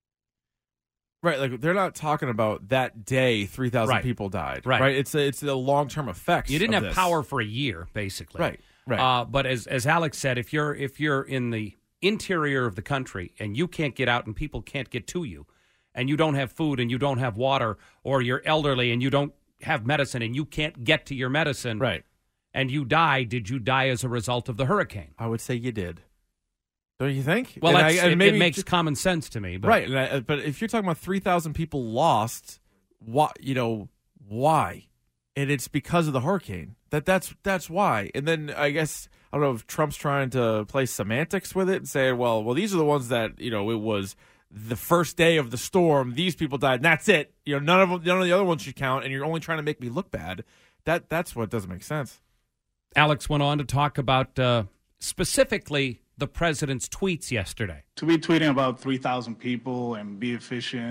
[SPEAKER 13] Right, like they're not talking about that day three thousand
[SPEAKER 12] Right.
[SPEAKER 13] people died.
[SPEAKER 12] Right.
[SPEAKER 13] Right, it's a, it's the long term effects.
[SPEAKER 12] You didn't
[SPEAKER 13] of
[SPEAKER 12] have
[SPEAKER 13] this.
[SPEAKER 12] power for a year, basically.
[SPEAKER 13] Right, right.
[SPEAKER 12] Uh, but as as Alex said, if you're if you're in the interior of the country and you can't get out and people can't get to you, and you don't have food and you don't have water, or you're elderly and you don't have medicine and you can't get to your medicine,
[SPEAKER 13] right,
[SPEAKER 12] and you die, did you die as a result of the hurricane?
[SPEAKER 13] I would say you did. Don't you think?
[SPEAKER 12] Well,
[SPEAKER 13] And
[SPEAKER 12] that's,
[SPEAKER 13] I- and
[SPEAKER 12] it,
[SPEAKER 13] maybe
[SPEAKER 12] it makes
[SPEAKER 13] just-
[SPEAKER 12] common sense to me. But.
[SPEAKER 13] Right, and I, but if you're talking about three thousand people lost, why? You know why? And it's because of the hurricane. That that's that's why. And then I guess I don't know if Trump's trying to play semantics with it and say, well, well, these are the ones that you know it was the first day of the storm. These people died, and that's it. You know, none of them, none of the other ones should count. And you're only trying to make me look bad. That that's what doesn't make sense.
[SPEAKER 12] Alex went on to talk about uh, specifically the president's tweets yesterday.
[SPEAKER 11] To be tweeting about three thousand people and be efficient and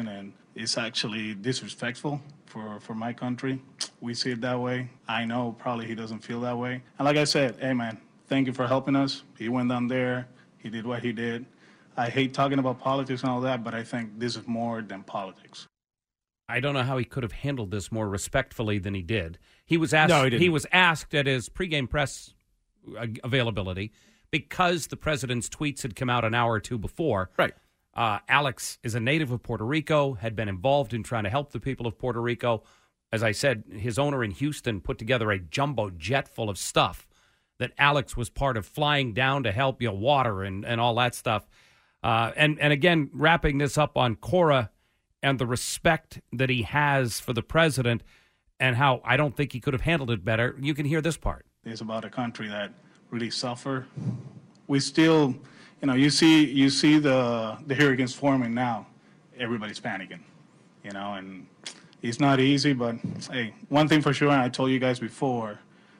[SPEAKER 11] is actually disrespectful for, for my country. We see it that way. I know probably he doesn't feel that way. And like I said, hey, man, thank you for helping us. He went down there. He did what he did. I hate talking about politics and all that, but I think this is more than politics.
[SPEAKER 12] I don't know how he could have handled this more respectfully than he did. He was asked.
[SPEAKER 13] No, he didn't.
[SPEAKER 12] He was asked at his pregame press availability because the president's tweets had come out an hour or two before.
[SPEAKER 13] Right.
[SPEAKER 12] Uh, Alex is a native of Puerto Rico, had been involved in trying to help the people of Puerto Rico. As I said, his owner in Houston put together a jumbo jet full of stuff that Alex was part of flying down to help, you know, water and, and all that stuff. Uh, and, and again, wrapping this up on Cora and the respect that he has for the president and how I don't think he could have handled it better. You can hear this part.
[SPEAKER 11] It's about a country that really suffer. We still, you know, you see you see the, the hurricanes forming now. Everybody's panicking, you know, and it's not easy. But, hey, one thing for sure, and I told you guys before,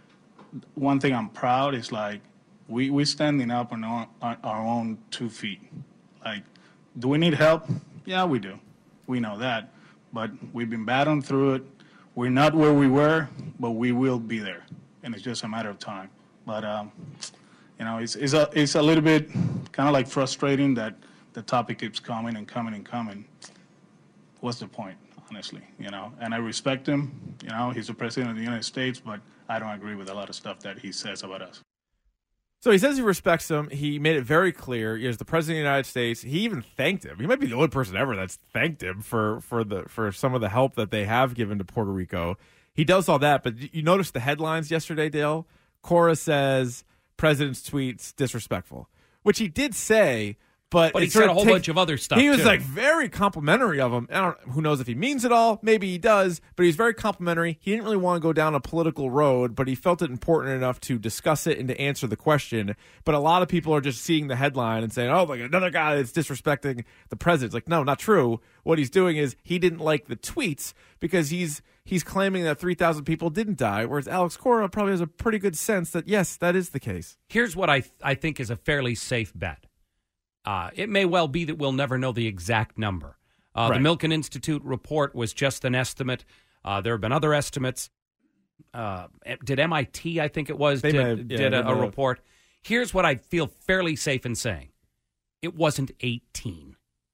[SPEAKER 11] one thing I'm proud is, like, we, we're standing up on our, on our own two feet. Like, do we need help? Yeah, we do. We know that, but we've been battling through it. We're not where we were, but we will be there, and it's just a matter of time. But um, you know, it's it's a it's a little bit kind of like frustrating that the topic keeps coming and coming and coming. What's the point, honestly? You know, and I respect him. You know, he's the president of the United States, but I don't agree with a lot of stuff that he says about us.
[SPEAKER 13] So he says he respects him. He made it very clear. He is the president of the United States. He even thanked him. He might be the only person ever that's thanked him for for the for some of the help that they have given to Puerto Rico. He does all that, but you noticed the headlines yesterday, Dale? Cora says president's tweets disrespectful, which he did say. But,
[SPEAKER 12] but he said a whole takes, bunch of other stuff,
[SPEAKER 13] He was
[SPEAKER 12] too.
[SPEAKER 13] like very complimentary of him. I don't, who knows if he means it all? Maybe he does, but he's very complimentary. He didn't really want to go down a political road, but he felt it important enough to discuss it and to answer the question. But a lot of people are just seeing the headline and saying, oh, like another guy that's disrespecting the president. It's like, no, not true. What he's doing is he didn't like the tweets because he's he's claiming that three thousand people didn't die, whereas Alex Cora probably has a pretty good sense that, yes, that is the case.
[SPEAKER 12] Here's what I th- I think is a fairly safe bet. Uh, it may well be that we'll never know the exact number. Uh,
[SPEAKER 13] right.
[SPEAKER 12] The Milken Institute report was just an estimate. Uh, there have been other estimates. Uh, did M I T, I think it was,
[SPEAKER 13] they
[SPEAKER 12] did,
[SPEAKER 13] have, yeah,
[SPEAKER 12] did a, a
[SPEAKER 13] have.
[SPEAKER 12] report. Here's what I feel fairly safe in saying. It wasn't eighteen.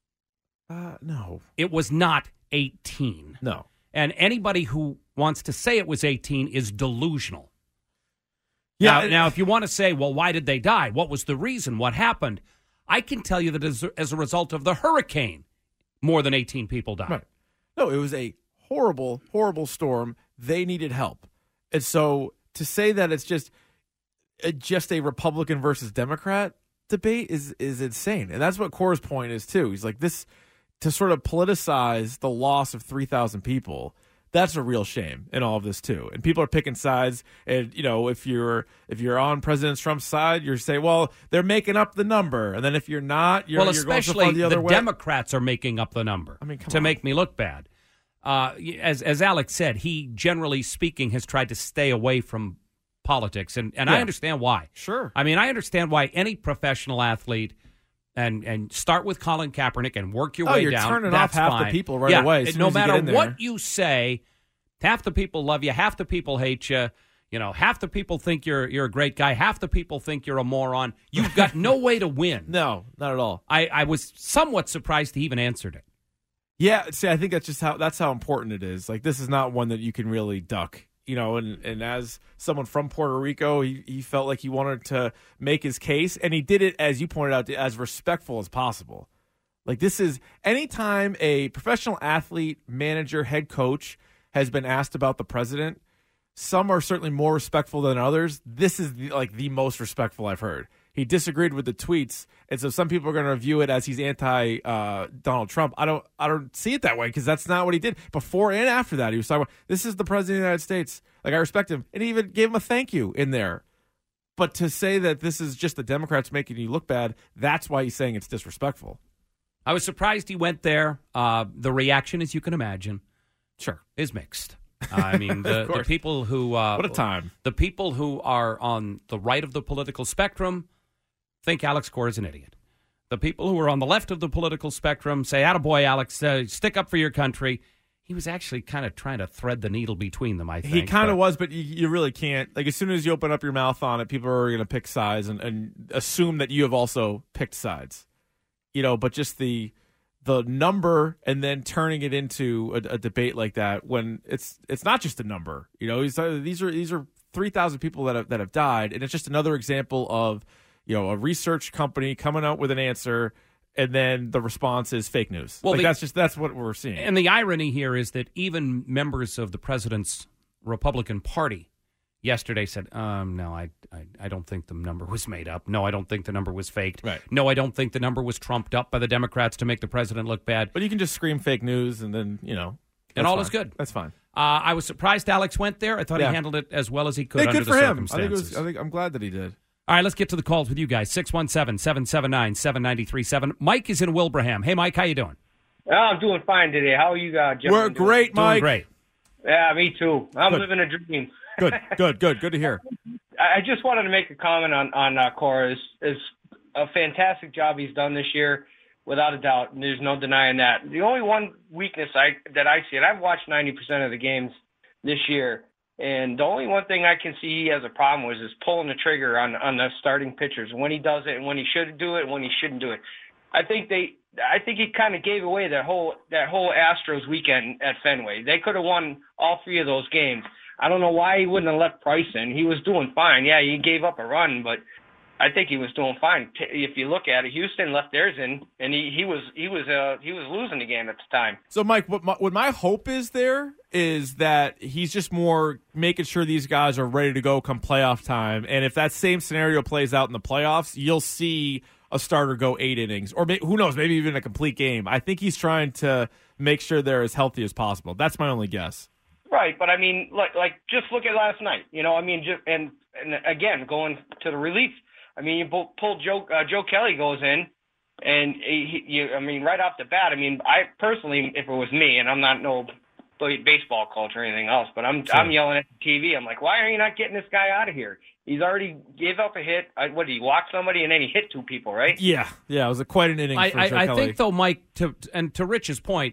[SPEAKER 13] Uh, no.
[SPEAKER 12] It was not eighteen.
[SPEAKER 13] No.
[SPEAKER 12] And anybody who wants to say it was eighteen is delusional.
[SPEAKER 13] Yeah.
[SPEAKER 12] Now, now, if you want to say, well, why did they die? What was the reason? What happened? I can tell you that as, as a result of the hurricane, more than eighteen people died.
[SPEAKER 13] Right. No, it was a horrible, horrible storm. They needed help. And so to say that it's just just a Republican versus Democrat debate is is insane. And that's what Cora's point is, too. He's like, this, to sort of politicize the loss of three thousand people, that's a real shame in all of this, too. And people are picking sides. And, you know, if you're if you're on President Trump's side, you're saying, well, they're making up the number. And then if you're not, you're,
[SPEAKER 12] well,
[SPEAKER 13] you're going so
[SPEAKER 12] especially
[SPEAKER 13] far the other
[SPEAKER 12] the
[SPEAKER 13] way.
[SPEAKER 12] Democrats are making up the number
[SPEAKER 13] I mean, come
[SPEAKER 12] to
[SPEAKER 13] on.
[SPEAKER 12] make me look bad. Uh, as as Alex said, he, generally speaking, has tried to stay away from politics. And, and
[SPEAKER 13] Yeah.
[SPEAKER 12] I understand why.
[SPEAKER 13] Sure.
[SPEAKER 12] I mean, I understand why any professional athlete and and start with Colin Kaepernick and work your
[SPEAKER 13] Oh,
[SPEAKER 12] way
[SPEAKER 13] you're
[SPEAKER 12] down.
[SPEAKER 13] turning
[SPEAKER 12] That's
[SPEAKER 13] off half the
[SPEAKER 12] fine.
[SPEAKER 13] people right
[SPEAKER 12] Yeah,
[SPEAKER 13] away as soon
[SPEAKER 12] no
[SPEAKER 13] as you get
[SPEAKER 12] matter
[SPEAKER 13] in there.
[SPEAKER 12] what you say, half the people love you, half the people hate you. You know, half the people think you're you're a great guy, half the people think you're a moron. You've got no way to win.
[SPEAKER 13] No, not at all.
[SPEAKER 12] I, I was somewhat surprised he even answered it.
[SPEAKER 13] Yeah, see, I think that's just how that's how important it is. Like, this is not one that you can really duck, you know. And, and as someone from Puerto Rico, he, he felt like he wanted to make his case, and he did it, as you pointed out, as respectful as possible. Like, this is anytime a professional athlete, manager, head coach has been asked about the president, some are certainly more respectful than others. This is the, like the most respectful I've heard. He disagreed with the tweets, and so some people are going to view it as he's anti uh, Donald Trump. I don't, I don't see it that way because that's not what he did before and after that. He was talking about this is the president of the United States. Like, I respect him, and he even gave him a thank you in there. But to say that this is just the Democrats making you look bad, that's why he's saying it's disrespectful.
[SPEAKER 12] I was surprised he went there. Uh, the reaction, as you can imagine,
[SPEAKER 13] sure,
[SPEAKER 12] is mixed. Uh, I mean, the, the people who uh,
[SPEAKER 13] what a time.
[SPEAKER 12] The people who are on the right of the political spectrum think Alex Cora is an idiot. The people who are on the left of the political spectrum say, attaboy, Alex, uh, stick up for your country. He was actually kind of trying to thread the needle between them, I think.
[SPEAKER 13] He kind of was, but you, you really can't. Like, as soon as you open up your mouth on it, people are going to pick sides and, and assume that you have also picked sides. You know, but just the the number and then turning it into a, a debate like that when it's it's not just a number. You know, these are these are, these are three thousand people that have, that have died, and it's just another example of, you know, a research company coming out with an answer, and then the response is fake news. Well, like the, that's just that's what we're seeing.
[SPEAKER 12] And the irony here is that even members of the president's Republican Party yesterday said, um, no, I, I I don't think the number was made up. No, I don't think the number was faked.
[SPEAKER 13] Right.
[SPEAKER 12] No, I don't think the number was trumped up by the Democrats to make the president look bad.
[SPEAKER 13] But you can just scream fake news, and then, you know.
[SPEAKER 12] And all
[SPEAKER 13] fine.
[SPEAKER 12] is good.
[SPEAKER 13] That's fine.
[SPEAKER 12] Uh, I was surprised Alex went there. I thought
[SPEAKER 13] yeah.
[SPEAKER 12] he handled it as well as he could
[SPEAKER 13] hey,
[SPEAKER 12] under
[SPEAKER 13] good
[SPEAKER 12] the
[SPEAKER 13] for him.
[SPEAKER 12] circumstances.
[SPEAKER 13] I think, it was, I think I'm glad that he did.
[SPEAKER 12] All right, let's get to the calls with you guys. six one seven, seven seven nine, seven nine three seven. Mike is in Wilbraham. Hey, Mike, how you doing?
[SPEAKER 14] Oh, I'm doing fine today. How are you guys?
[SPEAKER 13] We're great,
[SPEAKER 12] doing?
[SPEAKER 13] Mike.
[SPEAKER 12] Doing great.
[SPEAKER 14] Yeah, me too. I'm
[SPEAKER 13] good.
[SPEAKER 14] living a dream.
[SPEAKER 13] Good, good, good. Good to hear.
[SPEAKER 14] I just wanted to make a comment on, on uh, Cora. It's, it's a fantastic job he's done this year, without a doubt. And there's no denying that. The only one weakness I that I see, and I've watched ninety percent of the games this year, and the only one thing I can see he has a problem with is pulling the trigger on, on the starting pitchers, when he does it and when he should do it and when he shouldn't do it. I think they, I think he kind of gave away that whole that whole Astros weekend at Fenway. They could have won all three of those games. I don't know why he wouldn't have left Price in. He was doing fine. Yeah, he gave up a run, but I think he was doing fine. If you look at it, Houston left theirs in, and he, he was he was uh, he was losing the game at the time.
[SPEAKER 13] So, Mike, what my, what my hope is there is that he's just more making sure these guys are ready to go come playoff time. And if that same scenario plays out in the playoffs, you'll see a starter go eight innings, or may, who knows, maybe even a complete game. I think he's trying to make sure they're as healthy as possible. That's my only guess.
[SPEAKER 14] Right, but I mean, like, like just look at last night. You know, I mean, just, and and again, going to the relief. I mean, you pull Joe uh, Joe Kelly goes in, and he, you, I mean, right off the bat. I mean, I personally, if it was me, and I'm not no baseball coach or anything else, but I'm sure. I'm yelling at the T V. I'm like, why are you not getting this guy out of here? He's already gave up a hit. I, what did he walk somebody and then he hit two people, right?
[SPEAKER 13] Yeah, yeah, it was a, quite an inning.
[SPEAKER 12] I,
[SPEAKER 13] for
[SPEAKER 12] I,
[SPEAKER 13] Joe
[SPEAKER 12] I
[SPEAKER 13] Kelly.
[SPEAKER 12] think though, Mike, to and to Rich's point,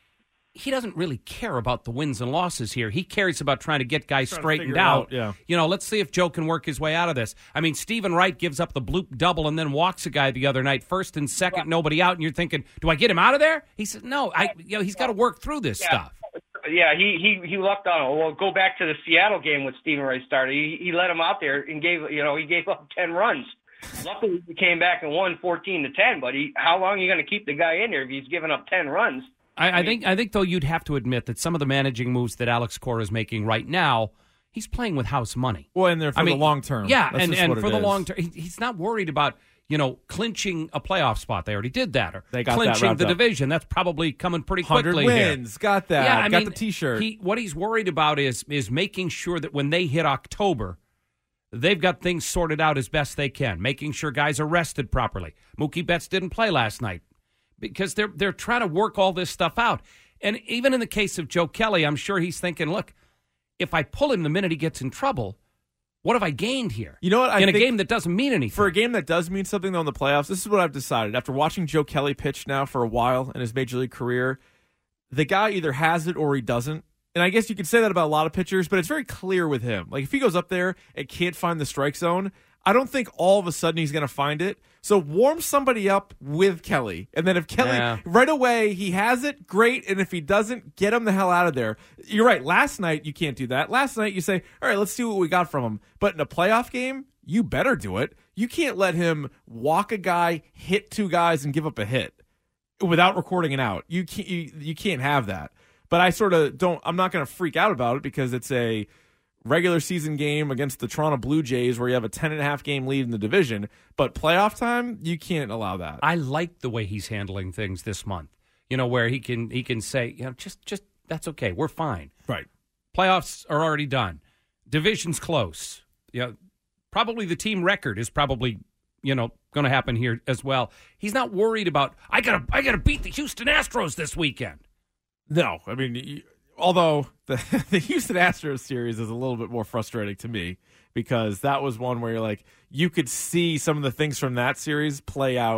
[SPEAKER 12] he doesn't really care about the wins and losses here. He cares about trying to get guys
[SPEAKER 13] Trying
[SPEAKER 12] straightened
[SPEAKER 13] out,
[SPEAKER 12] out.
[SPEAKER 13] yeah.
[SPEAKER 12] You know, let's see if Joe can work his way out of this. I mean, Stephen Wright gives up the bloop double and then walks a guy the other night, first and second, right. Nobody out, and you're thinking, do I get him out of there? He said, no, I. You know, he's got to work through this
[SPEAKER 14] yeah.
[SPEAKER 12] stuff.
[SPEAKER 14] Yeah, he, he, he lucked on it. Well, go back to the Seattle game when Stephen Wright started. He, he let him out there and gave, you know, he gave up ten runs. Luckily, he came back and won fourteen to ten, but he, how long are you going to keep the guy in there if he's giving up ten runs?
[SPEAKER 12] I, I think, I think, though, you'd have to admit that some of the managing moves that Alex Cora is making right now, he's playing with house money.
[SPEAKER 13] Well, and they're for
[SPEAKER 12] I
[SPEAKER 13] the
[SPEAKER 12] mean,
[SPEAKER 13] long term.
[SPEAKER 12] Yeah,
[SPEAKER 13] That's
[SPEAKER 12] and,
[SPEAKER 13] just
[SPEAKER 12] and
[SPEAKER 13] what
[SPEAKER 12] for
[SPEAKER 13] it
[SPEAKER 12] the
[SPEAKER 13] is.
[SPEAKER 12] long term, he, he's not worried about, you know, clinching a playoff spot. They already did that. Or
[SPEAKER 13] They got that
[SPEAKER 12] clinching
[SPEAKER 13] wrapped
[SPEAKER 12] the
[SPEAKER 13] up.
[SPEAKER 12] division. That's probably coming pretty
[SPEAKER 13] one hundred
[SPEAKER 12] quickly
[SPEAKER 13] wins.
[SPEAKER 12] here.
[SPEAKER 13] Got that.
[SPEAKER 12] Yeah, I
[SPEAKER 13] got
[SPEAKER 12] mean,
[SPEAKER 13] the T-shirt.
[SPEAKER 12] He, what he's worried about is is making sure that when they hit October, they've got things sorted out as best they can, making sure guys are rested properly. Mookie Betts didn't play last night because they're they're trying to work all this stuff out. And even in the case of Joe Kelly, I'm sure he's thinking, look, if I pull him the minute he gets in trouble, what have I gained here?
[SPEAKER 13] You know what? I
[SPEAKER 12] in a
[SPEAKER 13] think
[SPEAKER 12] game that doesn't mean anything.
[SPEAKER 13] For a game that does mean something, though, in the playoffs, this is what I've decided. After watching Joe Kelly pitch now for a while in his major league career, the guy either has it or he doesn't. And I guess you could say that about a lot of pitchers, but it's very clear with him. Like, if he goes up there and can't find the strike zone, I don't think all of a sudden he's going to find it. So warm somebody up with Kelly. And then if Kelly,
[SPEAKER 12] Yeah.
[SPEAKER 13] right away, he has it, great. And if he doesn't, get him the hell out of there. You're right. Last night, you can't do that. Last night, you say, all right, let's see what we got from him. But in a playoff game, you better do it. You can't let him walk a guy, hit two guys, and give up a hit without recording it out. You can't, you, you can't have that. But I sort of don't, I'm not going to freak out about it because it's a regular season game against the Toronto Blue Jays where you have a ten and a half game lead in the division. But playoff time, you can't allow that.
[SPEAKER 12] I like the way he's handling things this month. You know, where he can he can say, you know, just just that's okay. We're fine.
[SPEAKER 13] Right.
[SPEAKER 12] Playoffs are already done. Division's close. You know, probably the team record is probably, you know, going to happen here as well. He's not worried about I got to I got to beat the Houston Astros this weekend.
[SPEAKER 13] No, I mean, although the, the Houston Astros series is a little bit more frustrating to me because that was one where you're like, you could see some of the things from that series play out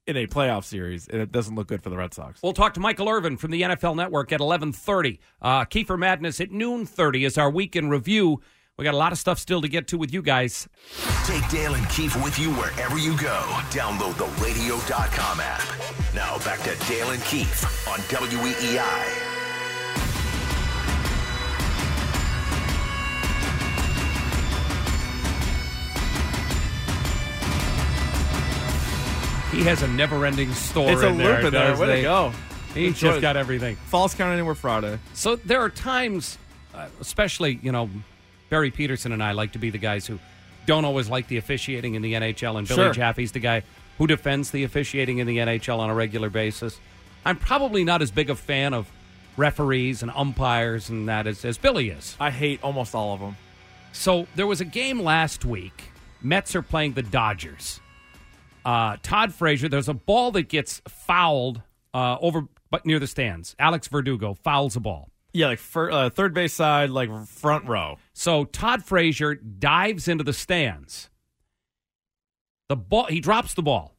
[SPEAKER 13] in a playoff series, and it doesn't look good for the Red Sox.
[SPEAKER 12] We'll talk to Michael Irvin from the N F L Network at eleven thirty. Uh, Kiefer Madness at noon thirty is our weekend review. We got a lot of stuff still to get to with you guys.
[SPEAKER 3] Take Dale and Keefe with you wherever you go. Download the radio dot com app. Now back to Dale and Keefe on W E E I.
[SPEAKER 12] He has a never-ending store
[SPEAKER 13] It's a
[SPEAKER 12] in there.
[SPEAKER 13] loop in there.
[SPEAKER 12] doesn't
[SPEAKER 13] Way to
[SPEAKER 12] he?
[SPEAKER 13] go.
[SPEAKER 12] He's
[SPEAKER 13] Enjoy
[SPEAKER 12] just
[SPEAKER 13] it.
[SPEAKER 12] got everything.
[SPEAKER 13] False Count Anywhere Friday.
[SPEAKER 12] So there are times, uh, especially, you know, Barry Peterson and I like to be the guys who don't always like the officiating in the N H L, and Billy
[SPEAKER 13] Sure.
[SPEAKER 12] Jaffe's the guy who defends the officiating in the N H L on a regular basis. I'm probably not as big a fan of referees and umpires and that as, as Billy is.
[SPEAKER 13] I hate almost all of them.
[SPEAKER 12] So there was a game last week. Mets are playing the Dodgers. Uh, Todd Frazier, there's a ball that gets fouled uh, over but near the stands. Alex Verdugo fouls a ball.
[SPEAKER 13] Yeah, like fir- uh, third base side, like front row.
[SPEAKER 12] So Todd Frazier dives into the stands. The ball, he drops the ball.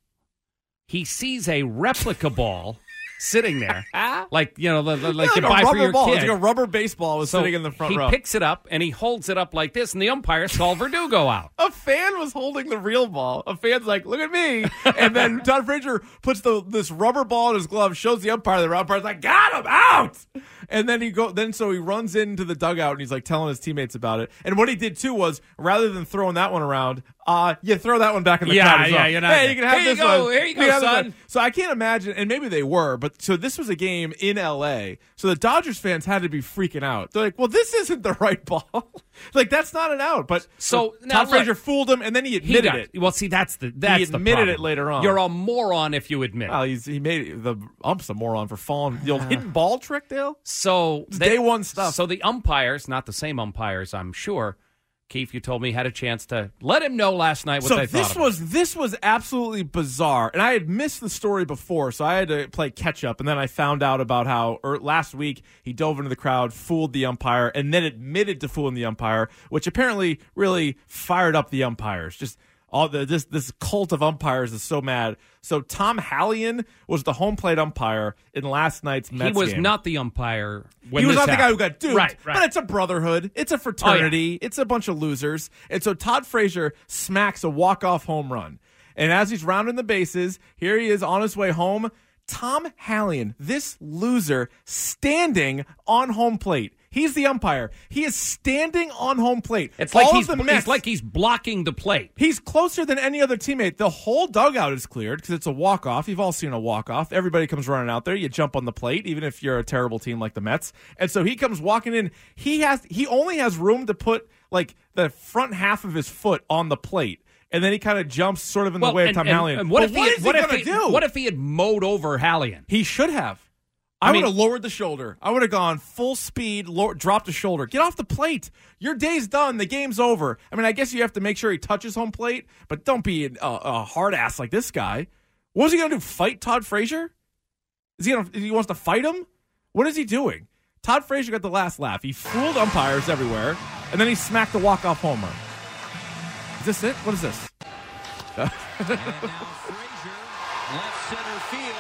[SPEAKER 12] He sees a replica ball sitting there, like you know, the, the, like
[SPEAKER 13] Yeah,
[SPEAKER 12] you
[SPEAKER 13] like
[SPEAKER 12] buy
[SPEAKER 13] a
[SPEAKER 12] for
[SPEAKER 13] rubber
[SPEAKER 12] your
[SPEAKER 13] ball.
[SPEAKER 12] kid.
[SPEAKER 13] It's like a rubber baseball was
[SPEAKER 12] So
[SPEAKER 13] sitting in the front
[SPEAKER 12] he
[SPEAKER 13] row.
[SPEAKER 12] picks it up and he holds it up like this, and the umpires call Verdugo out.
[SPEAKER 13] A fan was holding the real ball. A fan's like, "Look at me!" And then Todd Frazier puts the this rubber ball in his glove, shows the umpire. The umpire's like, "Got him out!" And then he go. Then so he runs into the dugout and he's like telling his teammates about it. And what he did too was rather than throwing that one around, uh, you throw that one back in the
[SPEAKER 12] Yeah,
[SPEAKER 13] crowd as
[SPEAKER 12] yeah,
[SPEAKER 13] well.
[SPEAKER 12] you're not-
[SPEAKER 13] Hey, you can have
[SPEAKER 12] Here you
[SPEAKER 13] this
[SPEAKER 12] go,
[SPEAKER 13] one.
[SPEAKER 12] here you go,
[SPEAKER 13] can have this
[SPEAKER 12] son.
[SPEAKER 13] one. So I can't imagine, and maybe they were, but so this was a game in L A. So the Dodgers fans had to be freaking out. They're like, "Well, this isn't the right ball. Like that's not an out." But
[SPEAKER 12] So now
[SPEAKER 13] Todd Frazier
[SPEAKER 12] look,
[SPEAKER 13] fooled him, and then he
[SPEAKER 12] He
[SPEAKER 13] admitted
[SPEAKER 12] got,
[SPEAKER 13] it.
[SPEAKER 12] well, see, that's the that's
[SPEAKER 13] he
[SPEAKER 12] the
[SPEAKER 13] admitted
[SPEAKER 12] problem.
[SPEAKER 13] it later on.
[SPEAKER 12] You're a moron if you admit it.
[SPEAKER 13] Well, he's, he made it, the ump's a moron for falling. The old hidden ball trick, Dale.
[SPEAKER 12] So
[SPEAKER 13] It's
[SPEAKER 12] they-
[SPEAKER 13] day one stuff.
[SPEAKER 12] So the umpires, not the same umpires, I'm sure. Keith, you told me had a chance to let him know last night what
[SPEAKER 13] so
[SPEAKER 12] they
[SPEAKER 13] this
[SPEAKER 12] thought. of
[SPEAKER 13] was this was absolutely bizarre, and I had missed the story before, so I had to play catch up. And then I found out about how er, last week he dove into the crowd, fooled the umpire, and then admitted to fooling the umpire, which apparently really fired up the umpires. Just all the this this cult of umpires is so mad. So Tom Hallion was the home plate umpire in last night's Mets
[SPEAKER 12] he was
[SPEAKER 13] game.
[SPEAKER 12] not the umpire. When
[SPEAKER 13] he was
[SPEAKER 12] this
[SPEAKER 13] not the guy who
[SPEAKER 12] happened.
[SPEAKER 13] got duped.
[SPEAKER 12] Right, right.
[SPEAKER 13] But it's a brotherhood. It's a fraternity. It's a bunch of losers. And so Todd Frazier smacks a walk-off home run. And as he's rounding the bases, here he is on his way home. Tom Hallion, this loser, standing on home plate. He's the umpire. He is standing on home plate.
[SPEAKER 12] It's like
[SPEAKER 13] All
[SPEAKER 12] he's,
[SPEAKER 13] of the
[SPEAKER 12] it's
[SPEAKER 13] Mets-
[SPEAKER 12] like he's blocking the plate.
[SPEAKER 13] He's closer than any other teammate. The whole dugout is cleared because it's a walk-off. You've all seen a walk-off. Everybody comes running out there. You jump on the plate, even if you're a terrible team like the Mets. And so he comes walking in. He has he only has room to put like the front half of his foot on the plate. And then he kind of jumps sort of in
[SPEAKER 12] Well,
[SPEAKER 13] the way
[SPEAKER 12] and-
[SPEAKER 13] of Tom
[SPEAKER 12] and-
[SPEAKER 13] Hallion.
[SPEAKER 12] and what
[SPEAKER 13] But
[SPEAKER 12] if he
[SPEAKER 13] what
[SPEAKER 12] had-
[SPEAKER 13] is
[SPEAKER 12] what
[SPEAKER 13] he
[SPEAKER 12] if
[SPEAKER 13] going
[SPEAKER 12] he-
[SPEAKER 13] to do?
[SPEAKER 12] What if he had mowed over Hallion?
[SPEAKER 13] He should have.
[SPEAKER 12] I
[SPEAKER 13] I,
[SPEAKER 12] mean-
[SPEAKER 13] would have lowered the shoulder. I would have gone full speed, lower, dropped the shoulder. Get off the plate. Your day's done. The game's over. I mean, I guess you have to make sure he touches home plate, but don't be a, a hard ass like this guy. What is he going to do? Fight Todd Frazier? Is he gonna, he wants to fight him? What is he doing? Todd Frazier got the last laugh. He fooled umpires everywhere, and then he smacked the walk-off homer. Is this it? What is this?
[SPEAKER 6] And now Frazier, left center field,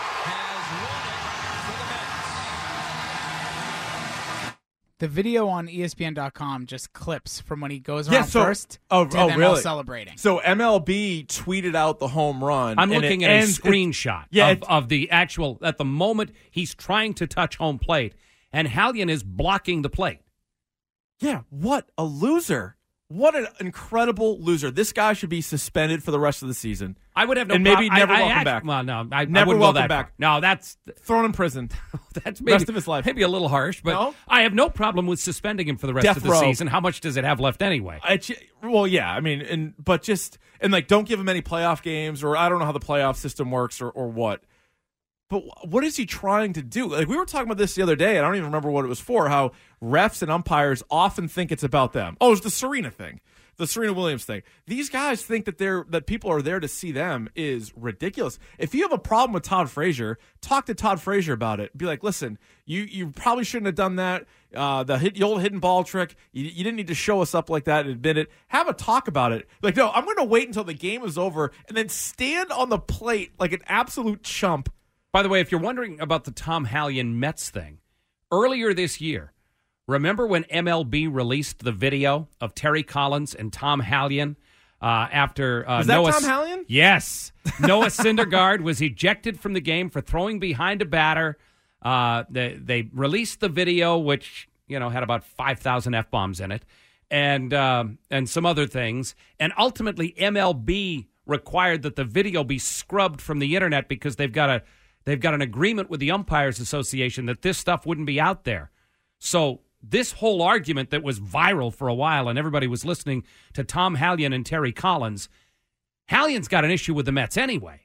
[SPEAKER 6] has won it for the Mets.
[SPEAKER 15] The video on E S P N dot com just clips from when he goes
[SPEAKER 13] Yeah,
[SPEAKER 15] around
[SPEAKER 13] so-
[SPEAKER 15] first
[SPEAKER 13] oh,
[SPEAKER 15] to
[SPEAKER 13] oh,
[SPEAKER 15] them
[SPEAKER 13] really?
[SPEAKER 15] all celebrating.
[SPEAKER 13] So M L B tweeted out the home run.
[SPEAKER 12] I'm
[SPEAKER 13] and
[SPEAKER 12] looking
[SPEAKER 13] it
[SPEAKER 12] at
[SPEAKER 13] ends-
[SPEAKER 12] a screenshot
[SPEAKER 13] it- yeah,
[SPEAKER 12] of,
[SPEAKER 13] it-
[SPEAKER 12] of the actual, at the moment he's trying to touch home plate, and Hallion is blocking the plate.
[SPEAKER 13] Yeah, what a loser. What an incredible loser. This guy should be suspended for the rest of the season.
[SPEAKER 12] I would have no
[SPEAKER 13] And maybe
[SPEAKER 12] prob-
[SPEAKER 13] never
[SPEAKER 12] I, I
[SPEAKER 13] welcome
[SPEAKER 12] act-
[SPEAKER 13] back.
[SPEAKER 12] Well, no, I, I
[SPEAKER 13] Never
[SPEAKER 12] wouldn't
[SPEAKER 13] welcome
[SPEAKER 12] go that
[SPEAKER 13] back.
[SPEAKER 12] far. No, that's
[SPEAKER 13] Thrown in prison.
[SPEAKER 12] that's maybe,
[SPEAKER 13] Rest of his life.
[SPEAKER 12] maybe a little harsh, but
[SPEAKER 13] No?
[SPEAKER 12] I have no problem with suspending him for the rest
[SPEAKER 13] Death
[SPEAKER 12] of the
[SPEAKER 13] row.
[SPEAKER 12] season. How much does it have left anyway?
[SPEAKER 13] I, well, yeah, I mean, and but just and like don't give him any playoff games, or I don't know how the playoff system works, or or what. But what is he trying to do? Like, we were talking about this the other day, and I don't even remember what it was for, how refs and umpires often think it's about them. Oh, it's the Serena thing, the Serena Williams thing. These guys think that they're that people are there to see them is ridiculous. If you have a problem with Todd Frazier, talk to Todd Frazier about it. Be like, listen, you, you probably shouldn't have done that. Uh, the, hit, the old hidden ball trick, you, you didn't need to show us up like that and admit it. Have a talk about it. Like, no, I'm going to wait until the game is over and then stand on the plate like an absolute chump.
[SPEAKER 12] By the way, if you're wondering about the Tom Hallion Mets thing, earlier this year, remember when M L B released the video of Terry Collins and Tom Hallion uh, after uh,
[SPEAKER 13] was that
[SPEAKER 12] Noah?
[SPEAKER 13] Tom Hallion?
[SPEAKER 12] Yes, Noah Syndergaard was ejected from the game for throwing behind a batter. Uh, they they released the video, which you know had about five thousand F-bombs in it, and um, and some other things, and ultimately M L B required that the video be scrubbed from the internet because they've got a they've got an agreement with the Umpires Association that this stuff wouldn't be out there. So this whole argument that was viral for a while and everybody was listening to Tom Hallion and Terry Collins, Hallion's got an issue with the Mets anyway.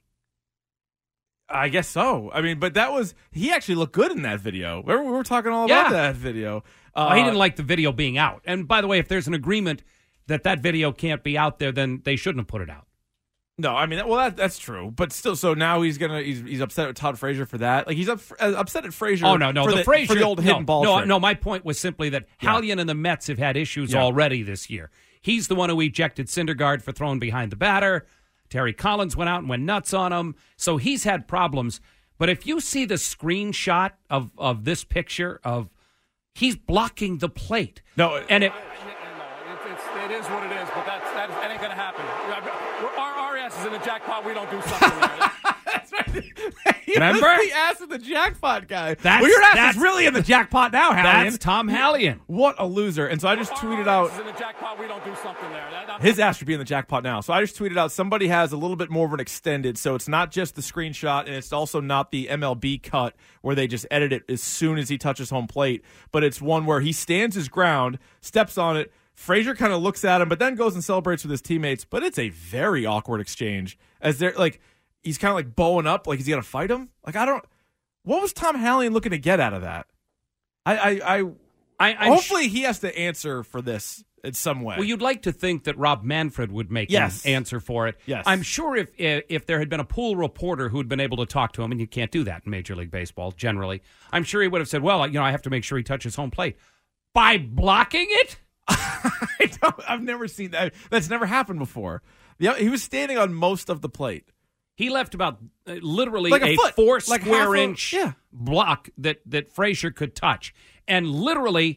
[SPEAKER 13] I guess so. I mean, but that was, he actually looked good in that video. We were talking all about
[SPEAKER 12] Yeah.
[SPEAKER 13] that video. Uh,
[SPEAKER 12] Well, he didn't like the video being out. And by the way, if there's an agreement that that video can't be out there, then they shouldn't have put it out.
[SPEAKER 13] No, I mean, well, that, that's true. But still, so now he's gonna he's, he's upset with Todd Frazier for that. Like, he's up, uh, upset at Frazier.
[SPEAKER 12] Oh, no, no.
[SPEAKER 13] for
[SPEAKER 12] The,
[SPEAKER 13] the,
[SPEAKER 12] Frazier,
[SPEAKER 13] for the old hidden
[SPEAKER 12] no,
[SPEAKER 13] ball
[SPEAKER 12] no,
[SPEAKER 13] trick.
[SPEAKER 12] no, my point was simply that
[SPEAKER 13] Yeah.
[SPEAKER 12] Hallion and the Mets have had issues
[SPEAKER 13] Yeah.
[SPEAKER 12] already this year. He's the one who ejected Syndergaard for throwing behind the batter. Terry Collins went out and went nuts on him. So he's had problems. But if you see the screenshot of, of this picture of he's blocking the plate.
[SPEAKER 13] No,
[SPEAKER 12] and it
[SPEAKER 16] It's, it's, it is what it is, but that's, that, that ain't going to happen. Our, our ass is in the jackpot. We don't do something there.
[SPEAKER 13] That's right. He
[SPEAKER 12] Remember?
[SPEAKER 13] was the ass of the jackpot guy.
[SPEAKER 12] That's-
[SPEAKER 13] well, your ass
[SPEAKER 12] that's-
[SPEAKER 13] is really in the jackpot now, Hallion.
[SPEAKER 12] That's Tom Hallion.
[SPEAKER 13] What a loser. And so I just tweeted
[SPEAKER 16] Our
[SPEAKER 13] out,
[SPEAKER 16] ass is in the jackpot. We don't do something there. That, that,
[SPEAKER 13] his ass should be in the jackpot now. So I just tweeted out, somebody has a little bit more of an extended, so it's not just the screenshot, and it's also not the M L B cut where they just edit it as soon as he touches home plate, but it's one where he stands his ground, steps on it, Frazier kind of looks at him, but then goes and celebrates with his teammates, but it's a very awkward exchange, as they're, like, he's kind of, like, bowing up, like he's going to fight him. Like, I don't, what was Tom Hallion looking to get out of that? I, I, I,
[SPEAKER 12] I I'm
[SPEAKER 13] hopefully he has to answer for this in some way.
[SPEAKER 12] Well, you'd like to think that Rob Manfred would make
[SPEAKER 13] Yes.
[SPEAKER 12] an answer for it.
[SPEAKER 13] Yes.
[SPEAKER 12] I'm sure if if there had been a pool reporter who had been able to talk to him, and you can't do that in Major League Baseball generally, I'm sure he would have said, well, you know, I have to make sure he touches home plate. By blocking it?
[SPEAKER 13] I don't, I've never seen that. That's never happened before. The, he was standing on most of the plate.
[SPEAKER 12] He left about uh, literally
[SPEAKER 13] Like a
[SPEAKER 12] a,
[SPEAKER 13] foot,
[SPEAKER 12] four
[SPEAKER 13] like
[SPEAKER 12] square
[SPEAKER 13] half a-
[SPEAKER 12] inch
[SPEAKER 13] yeah.
[SPEAKER 12] block that, that Frazier could touch. And literally,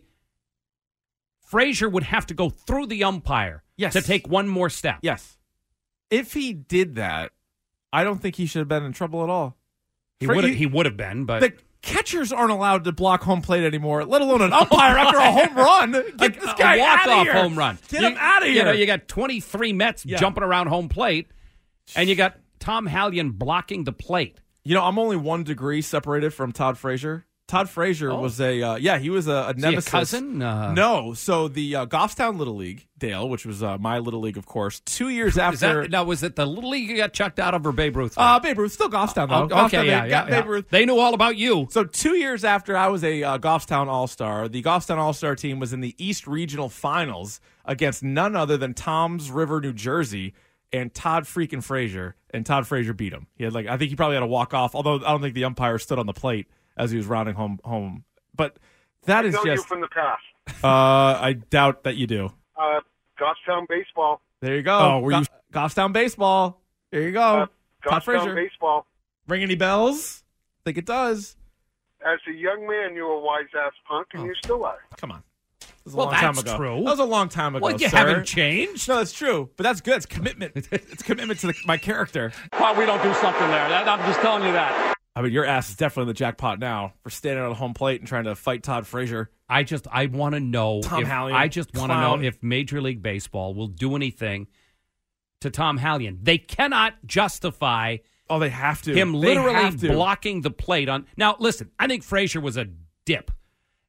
[SPEAKER 12] Frazier would have to go through the umpire
[SPEAKER 13] Yes.
[SPEAKER 12] to take one more step.
[SPEAKER 13] Yes. If he did that, I don't think he should have been in trouble at all.
[SPEAKER 12] He
[SPEAKER 13] Fra-
[SPEAKER 12] would
[SPEAKER 13] you-
[SPEAKER 12] he would have been, but
[SPEAKER 13] The catchers aren't allowed to block home plate anymore, let alone an umpire after a home run. Get this guy
[SPEAKER 12] a
[SPEAKER 13] out of
[SPEAKER 12] walk-off
[SPEAKER 13] here.
[SPEAKER 12] home run.
[SPEAKER 13] Get
[SPEAKER 12] You-
[SPEAKER 13] him out of here.
[SPEAKER 12] You know, you got twenty-three Mets
[SPEAKER 13] Yeah.
[SPEAKER 12] jumping around home plate, and you got Tom Hallion blocking the plate.
[SPEAKER 13] You know, I'm only one degree separated from Todd Frazier. Todd Frazier
[SPEAKER 12] Oh.
[SPEAKER 13] was a uh, yeah, he was a, a
[SPEAKER 12] Is he a
[SPEAKER 13] nemesis.
[SPEAKER 12] cousin? Uh,
[SPEAKER 13] no, so the uh, Goffstown Little League, Dale, which was uh, my Little League, of course. Two years
[SPEAKER 12] Is
[SPEAKER 13] after,
[SPEAKER 12] that, now, was it the Little League you got chucked out of or Babe Ruth?
[SPEAKER 13] uh, Babe Ruth, still Goffstown though.
[SPEAKER 12] Oh,
[SPEAKER 13] Goffstown,
[SPEAKER 12] okay, yeah,
[SPEAKER 13] they
[SPEAKER 12] yeah,
[SPEAKER 13] got
[SPEAKER 12] yeah.
[SPEAKER 13] Babe Ruth.
[SPEAKER 12] They knew all about you.
[SPEAKER 13] So two years after I was a uh, Goffstown All-Star, the Goffstown All-Star team was in the East Regional Finals against none other than Toms River, New Jersey, and Todd freaking Frazier, and Todd Frazier beat him. He had like I think he probably had a walk-off, although I don't think the umpire stood on the plate as he was rounding home home. But that
[SPEAKER 17] I
[SPEAKER 13] is
[SPEAKER 17] know
[SPEAKER 13] just
[SPEAKER 17] you from the past.
[SPEAKER 13] uh, I doubt that you do.
[SPEAKER 17] Uh, Goffstown baseball.
[SPEAKER 13] There you go.
[SPEAKER 12] Oh, were
[SPEAKER 13] Go-
[SPEAKER 12] you-
[SPEAKER 13] Goffstown baseball. There you go.
[SPEAKER 17] Uh,
[SPEAKER 13] Todd
[SPEAKER 17] Goffstown
[SPEAKER 13] Frazier.
[SPEAKER 17] baseball.
[SPEAKER 13] Ring any bells? I think it does.
[SPEAKER 17] As a young man, you were a wise ass punk, and you still are.
[SPEAKER 13] Come on. That was a
[SPEAKER 12] Well,
[SPEAKER 13] long time
[SPEAKER 12] that's
[SPEAKER 13] ago.
[SPEAKER 12] true.
[SPEAKER 13] That was a long time ago.
[SPEAKER 12] Well, you
[SPEAKER 13] sir.
[SPEAKER 12] haven't changed.
[SPEAKER 13] No, that's true. But that's good. It's commitment. It's commitment to the, my character.
[SPEAKER 16] Well, we don't do something there. That, I'm just telling you that.
[SPEAKER 13] I mean, your ass is definitely in the jackpot now for standing on the home plate and trying to fight Todd Frazier.
[SPEAKER 12] I just I want to know.
[SPEAKER 13] Tom
[SPEAKER 12] if,
[SPEAKER 13] Hallion,
[SPEAKER 12] I just want to know
[SPEAKER 13] clown.
[SPEAKER 12] if Major League Baseball will do anything to Tom Hallion. They cannot justify
[SPEAKER 13] Oh, they have to.
[SPEAKER 12] him
[SPEAKER 13] They
[SPEAKER 12] literally
[SPEAKER 13] have to.
[SPEAKER 12] blocking the plate on. Now, listen, I think Frazier was a dip.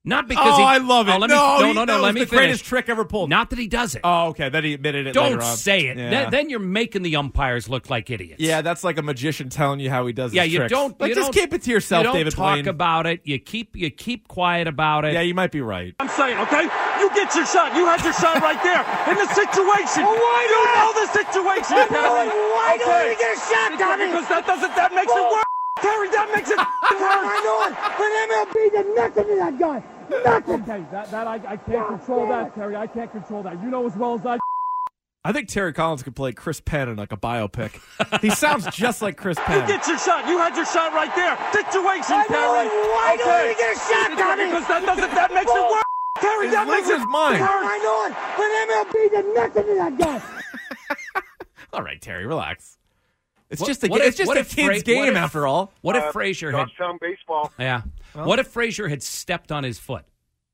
[SPEAKER 12] Not because
[SPEAKER 13] oh,
[SPEAKER 12] he,
[SPEAKER 13] I love it.
[SPEAKER 12] Oh, let me,
[SPEAKER 13] no,
[SPEAKER 12] no,
[SPEAKER 13] he,
[SPEAKER 12] no, no.
[SPEAKER 13] that
[SPEAKER 12] Let
[SPEAKER 13] was
[SPEAKER 12] me
[SPEAKER 13] the
[SPEAKER 12] finish.
[SPEAKER 13] greatest trick ever pulled.
[SPEAKER 12] Not that he does it.
[SPEAKER 13] Oh, okay. Then he admitted it.
[SPEAKER 12] Don't
[SPEAKER 13] later on.
[SPEAKER 12] say it.
[SPEAKER 13] Yeah.
[SPEAKER 12] Then, then you're making the umpires look like idiots.
[SPEAKER 13] Yeah, that's like a magician telling you how he does.
[SPEAKER 12] Yeah,
[SPEAKER 13] his
[SPEAKER 12] you
[SPEAKER 13] tricks.
[SPEAKER 12] don't.
[SPEAKER 13] Like,
[SPEAKER 12] you
[SPEAKER 13] just
[SPEAKER 12] don't,
[SPEAKER 13] keep it to yourself,
[SPEAKER 12] you don't
[SPEAKER 13] David
[SPEAKER 12] talk
[SPEAKER 13] Blaine.
[SPEAKER 12] about it. You keep you keep quiet about it.
[SPEAKER 13] Yeah, you might be right.
[SPEAKER 6] I'm saying, okay? You get your shot. You had your shot right there in the situation.
[SPEAKER 10] Well, why
[SPEAKER 6] you
[SPEAKER 10] not?
[SPEAKER 6] know the situation, Terry.
[SPEAKER 10] Why
[SPEAKER 6] okay.
[SPEAKER 10] don't we get a shot, Tommy?
[SPEAKER 6] Because that doesn't. That makes it worse. Terry, that makes it worse.
[SPEAKER 10] I know it. But M L B did nothing to that guy. Nothing.
[SPEAKER 16] Okay, that, that I, I can't control that, Terry. I can't control that. You know as well as I.
[SPEAKER 13] I think Terry Collins could play Chris Penn in like a biopic. He sounds just like Chris Penn.
[SPEAKER 6] You get your shot. You had your shot right there. Situation,
[SPEAKER 10] I know
[SPEAKER 6] Terry.
[SPEAKER 10] it. Why
[SPEAKER 6] okay.
[SPEAKER 10] don't we get a shot, Tommy?
[SPEAKER 6] Because that doesn't. That makes it worse. Terry,
[SPEAKER 13] His
[SPEAKER 6] that makes it
[SPEAKER 13] his mind.
[SPEAKER 6] worse.
[SPEAKER 10] I know it. But M L B did nothing to that guy.
[SPEAKER 13] All right, Terry, relax. It's
[SPEAKER 12] What-
[SPEAKER 13] just a
[SPEAKER 12] what
[SPEAKER 13] ga-
[SPEAKER 12] if-
[SPEAKER 13] it's just
[SPEAKER 12] what
[SPEAKER 13] a
[SPEAKER 12] if
[SPEAKER 13] kid's
[SPEAKER 12] Fra- what
[SPEAKER 13] game
[SPEAKER 12] if-
[SPEAKER 13] after all.
[SPEAKER 12] What if
[SPEAKER 17] Uh,
[SPEAKER 12] Frazier had?
[SPEAKER 17] Georgetown baseball.
[SPEAKER 12] Yeah.
[SPEAKER 13] Well.
[SPEAKER 12] What if Frazier had stepped on his foot?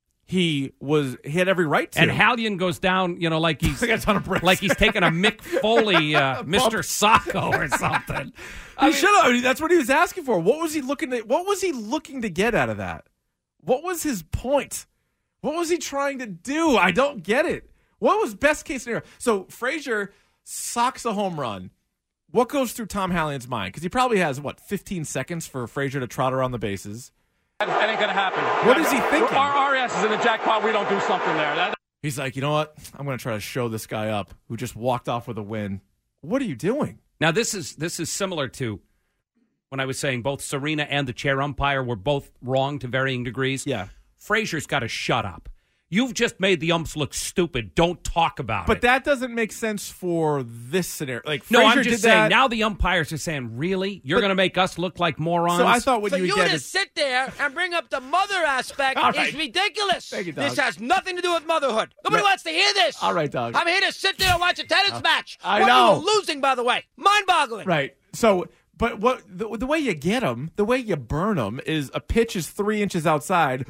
[SPEAKER 13] He was he had every right to.
[SPEAKER 12] And Hallion goes down, you know, like he's
[SPEAKER 13] He got a ton of bricks.
[SPEAKER 12] like he's taking a Mick Foley, uh, Mister Sacco or something. I
[SPEAKER 13] He
[SPEAKER 12] mean,
[SPEAKER 13] should have. I mean, that's what he was asking for. What was he looking to? What was he looking to get out of that? What was his point? What was he trying to do? I don't get it. What was best case scenario? So Frazier socks a home run. What goes through Tom Hallion's mind? Because he probably has what fifteen seconds for Frazier to trot around the bases.
[SPEAKER 16] That ain't gonna happen.
[SPEAKER 13] What is he thinking?
[SPEAKER 16] Our, our ass is in the jackpot. We don't do something there. That,
[SPEAKER 13] He's like, you know what? I'm going to try to show this guy up who just walked off with a win. What are you doing?
[SPEAKER 12] Now this is this is similar to when I was saying both Serena and the chair umpire were both wrong to varying degrees.
[SPEAKER 13] Yeah.
[SPEAKER 12] Frazier's got to shut up. You've just made the umps look stupid. Don't talk about
[SPEAKER 13] But
[SPEAKER 12] it.
[SPEAKER 13] that doesn't make sense for this scenario. Like
[SPEAKER 12] no,
[SPEAKER 13] Frazier
[SPEAKER 12] I'm just
[SPEAKER 13] did
[SPEAKER 12] saying
[SPEAKER 13] that.
[SPEAKER 12] now the umpires are saying, really? You're going to make us look like morons?
[SPEAKER 13] So I thought what
[SPEAKER 18] So
[SPEAKER 13] you would
[SPEAKER 18] you
[SPEAKER 13] get
[SPEAKER 18] to
[SPEAKER 13] is
[SPEAKER 18] sit there and bring up the mother aspect
[SPEAKER 13] All
[SPEAKER 18] is
[SPEAKER 13] right.
[SPEAKER 18] ridiculous.
[SPEAKER 13] Thank you, Doug.
[SPEAKER 18] This has nothing to do with motherhood. Nobody
[SPEAKER 13] No.
[SPEAKER 18] wants to hear this.
[SPEAKER 13] All right, Doug.
[SPEAKER 18] I'm here to sit there and watch a tennis match.
[SPEAKER 13] I
[SPEAKER 18] What,
[SPEAKER 13] know.
[SPEAKER 18] You were losing, by the way. Mind-boggling.
[SPEAKER 13] right. So, but what the, the way you get them, the way you burn them is a pitch is three inches outside,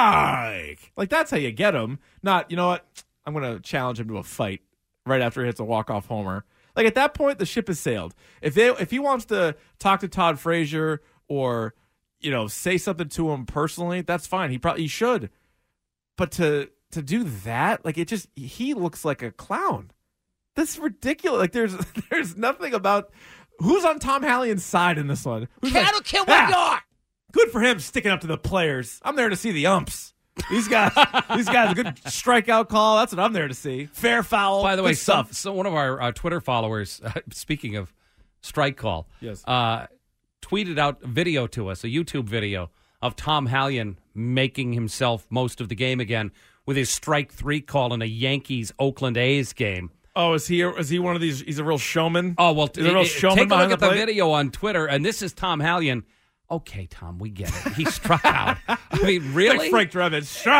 [SPEAKER 13] strike. Like that's how you get them. Not, you know what? I'm going to challenge him to a fight right after he hits a walk-off homer. Like at that point, the ship has sailed. If they, if he wants to talk to Todd Frazier or you know say something to him personally, that's fine. He probably he should. But to to do that, like it just he looks like a clown. That's ridiculous. Like there's there's nothing about who's on Tom Hallion's side in this one. Who's
[SPEAKER 18] I
[SPEAKER 13] like,
[SPEAKER 18] don't care what you
[SPEAKER 13] "Ah,
[SPEAKER 18] are.
[SPEAKER 13] good for him sticking up to the players. I'm there to see the umps. These guys, these guys, a good strikeout call. That's what I'm there to see. Fair foul.
[SPEAKER 12] By the way,
[SPEAKER 13] good
[SPEAKER 12] some,
[SPEAKER 13] stuff.
[SPEAKER 12] so one of our uh, Twitter followers, uh, speaking of strike call,
[SPEAKER 13] Yes.
[SPEAKER 12] uh, tweeted out a video to us, a YouTube video of Tom Hallion making himself most of the game again with his strike three call in a Yankees Oakland A's game.
[SPEAKER 13] Oh, is he? Is he one of these? He's a real showman.
[SPEAKER 12] Oh well,
[SPEAKER 13] he's a real
[SPEAKER 12] t-
[SPEAKER 13] showman
[SPEAKER 12] take a
[SPEAKER 13] behind
[SPEAKER 12] look at
[SPEAKER 13] the
[SPEAKER 12] the
[SPEAKER 13] plate?
[SPEAKER 12] video on Twitter, and this is Tom Hallion. Okay, Tom, we get it. He struck out. I mean, really?
[SPEAKER 13] Like Frank Drebin. Strike.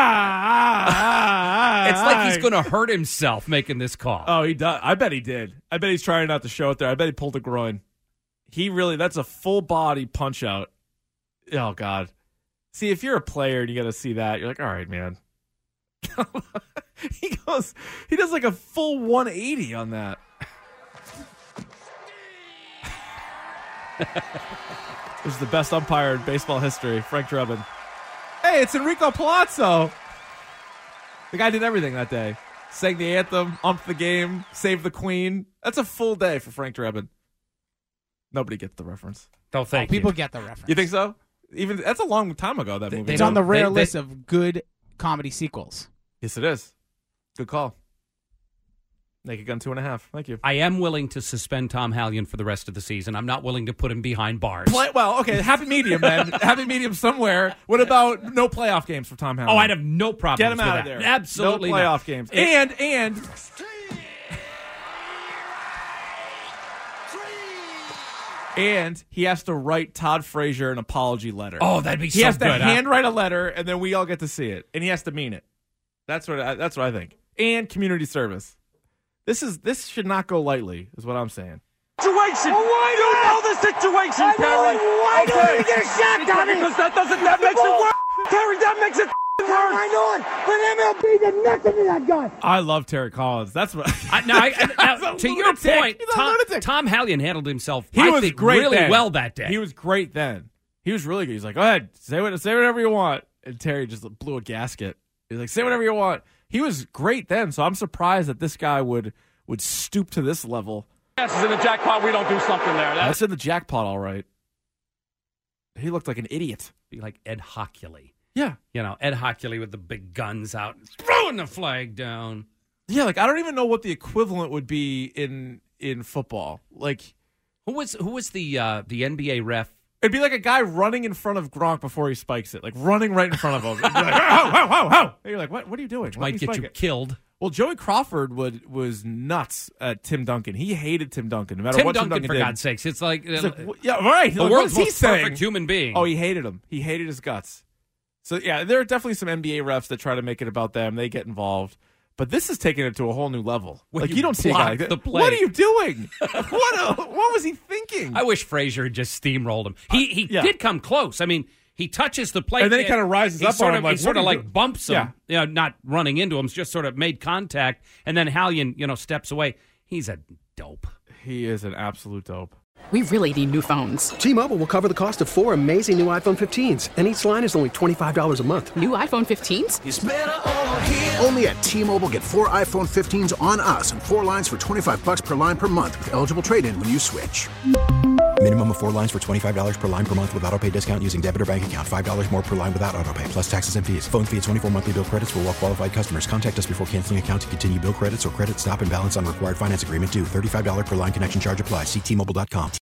[SPEAKER 12] It's like he's going to hurt himself making this call.
[SPEAKER 13] Oh, he does. I bet he did. I bet he's trying not to show it there. I bet he pulled a groin. He really. That's a full body punch out. Oh God. See, if you're a player and you got to see that, you're like, all right, man. he goes. He does like a full one eighty on that. This is the best umpire in baseball history, Frank Drebin. Hey, it's Enrico Palazzo. The guy did everything that day. Sang the anthem, umped the game, saved the queen. That's a full day for Frank Drebin. Nobody gets the reference.
[SPEAKER 12] Don't think
[SPEAKER 15] oh, people get the reference.
[SPEAKER 13] You think so? Even that's a long time ago. That movie.
[SPEAKER 15] It's on the rare
[SPEAKER 12] they-
[SPEAKER 15] list
[SPEAKER 12] they-
[SPEAKER 15] of good comedy sequels.
[SPEAKER 13] Yes, it is. Good call. Naked Gun two and a half. Thank you.
[SPEAKER 12] I am willing to suspend Tom Hallion for the rest of the season. I'm not willing to put him behind bars.
[SPEAKER 13] Play, well, okay, happy medium, man. Happy medium somewhere. What about no playoff games for Tom Hallion?
[SPEAKER 12] Oh, I'd have no problem
[SPEAKER 13] Get him
[SPEAKER 12] with
[SPEAKER 13] out
[SPEAKER 12] that.
[SPEAKER 13] of there.
[SPEAKER 12] Absolutely
[SPEAKER 13] no playoff
[SPEAKER 12] not.
[SPEAKER 13] games.
[SPEAKER 12] It-
[SPEAKER 13] and and and he has to write Todd Frazier an apology letter.
[SPEAKER 12] Oh, that'd be
[SPEAKER 13] he
[SPEAKER 12] so
[SPEAKER 13] has to
[SPEAKER 12] good, huh?
[SPEAKER 13] handwrite a letter, and then we all get to see it, and he has to mean it. That's what I, that's what I think. And community service. This is this should not go lightly, is what I'm saying.
[SPEAKER 6] Situation.
[SPEAKER 10] Well, why
[SPEAKER 6] you
[SPEAKER 10] not?
[SPEAKER 6] know the situation,
[SPEAKER 10] I know
[SPEAKER 6] Terry.
[SPEAKER 10] it. Why
[SPEAKER 6] okay.
[SPEAKER 10] don't we get a shot, Tommy?
[SPEAKER 6] Because that doesn't. That makes it worse. Terry, that makes it worse.
[SPEAKER 10] I know it. But M L B did nothing to that guy.
[SPEAKER 13] I love Terry Collins. That's what.
[SPEAKER 12] I, now, I, now,
[SPEAKER 13] He's
[SPEAKER 12] to
[SPEAKER 13] a
[SPEAKER 12] your
[SPEAKER 13] lunatic.
[SPEAKER 12] point,
[SPEAKER 13] He's a
[SPEAKER 12] Tom,
[SPEAKER 13] lunatic.
[SPEAKER 12] Tom Hallion handled himself,
[SPEAKER 13] He
[SPEAKER 12] I
[SPEAKER 13] was
[SPEAKER 12] think,
[SPEAKER 13] great
[SPEAKER 12] really
[SPEAKER 13] then.
[SPEAKER 12] well that day.
[SPEAKER 13] He was great then. He was really good. He's like, go ahead, say what, say whatever you want. And Terry just blew a gasket. He's like, say whatever you want. He was great then, so I'm surprised that this guy would would stoop to this level.
[SPEAKER 16] Yes, is in the jackpot. We don't do something there. That's,
[SPEAKER 13] That's in the jackpot, all right. He looked like an idiot.
[SPEAKER 12] Be like Ed Hockley.
[SPEAKER 13] Yeah.
[SPEAKER 12] You know, Ed Hockley with the big guns out, throwing the flag down.
[SPEAKER 13] Yeah, like I don't even know what the equivalent would be in in football. Like,
[SPEAKER 12] who was who was the uh, the N B A ref?
[SPEAKER 13] It'd be like a guy running in front of Gronk before he spikes it, like running right in front of him. It'd be like, ho, ho, ho, ho. And you're like, what? What are you doing?
[SPEAKER 12] Which
[SPEAKER 13] Why
[SPEAKER 12] might
[SPEAKER 13] do
[SPEAKER 12] get
[SPEAKER 13] spike
[SPEAKER 12] you
[SPEAKER 13] it?
[SPEAKER 12] killed.
[SPEAKER 13] Well, Joey Crawford would was nuts at Tim Duncan. He hated Tim Duncan, no matter
[SPEAKER 12] Tim
[SPEAKER 13] what
[SPEAKER 12] Duncan,
[SPEAKER 13] Tim Duncan
[SPEAKER 12] for
[SPEAKER 13] did.
[SPEAKER 12] God's sakes, it's like,
[SPEAKER 13] He's
[SPEAKER 12] uh,
[SPEAKER 13] like, yeah, right.
[SPEAKER 12] the
[SPEAKER 13] Like,
[SPEAKER 12] world's
[SPEAKER 13] what is he
[SPEAKER 12] most
[SPEAKER 13] saying?
[SPEAKER 12] perfect human being.
[SPEAKER 13] Oh, he hated him. He hated his guts. So yeah, there are definitely some N B A refs that try to make it about them. They get involved. But this is taking it to a whole new level.
[SPEAKER 12] When
[SPEAKER 13] like
[SPEAKER 12] you
[SPEAKER 13] you don't see a guy like
[SPEAKER 12] block
[SPEAKER 13] that.
[SPEAKER 12] the play.
[SPEAKER 13] What are you doing? what? A, what was he thinking?
[SPEAKER 12] I wish Frazier had just steamrolled him. He he
[SPEAKER 13] yeah.
[SPEAKER 12] did come close. I mean, he touches the plate,
[SPEAKER 13] And then he kinda rises
[SPEAKER 12] he
[SPEAKER 13] up
[SPEAKER 12] sort
[SPEAKER 13] on
[SPEAKER 12] of,
[SPEAKER 13] him like,
[SPEAKER 12] he sort
[SPEAKER 13] what
[SPEAKER 12] of
[SPEAKER 13] are you
[SPEAKER 12] like
[SPEAKER 13] doing?
[SPEAKER 12] bumps him.
[SPEAKER 13] Yeah.
[SPEAKER 12] You know, not running into him, just sort of made contact, and then Hallion, you know, steps away. He's a dope.
[SPEAKER 13] He is an absolute dope.
[SPEAKER 1] We really need new phones.
[SPEAKER 2] T-Mobile will cover the cost of four amazing new iPhone fifteens, and each line is only twenty-five dollars a month.
[SPEAKER 1] New iPhone fifteens?
[SPEAKER 4] It's better over here. Only at T-Mobile, get four iPhone fifteens on us and four lines for twenty-five bucks per line per month with eligible trade-in when you switch.
[SPEAKER 5] Minimum of four lines for twenty-five dollars per line per month with autopay discount using debit or bank account. five dollars more per line without autopay, plus taxes and fees. Phone fee at twenty-four monthly bill credits for well-qualified customers. Contact us before canceling account to continue bill credits or credit stop and balance on required finance agreement due. thirty-five dollars per line connection charge applies. See T Mobile dot com.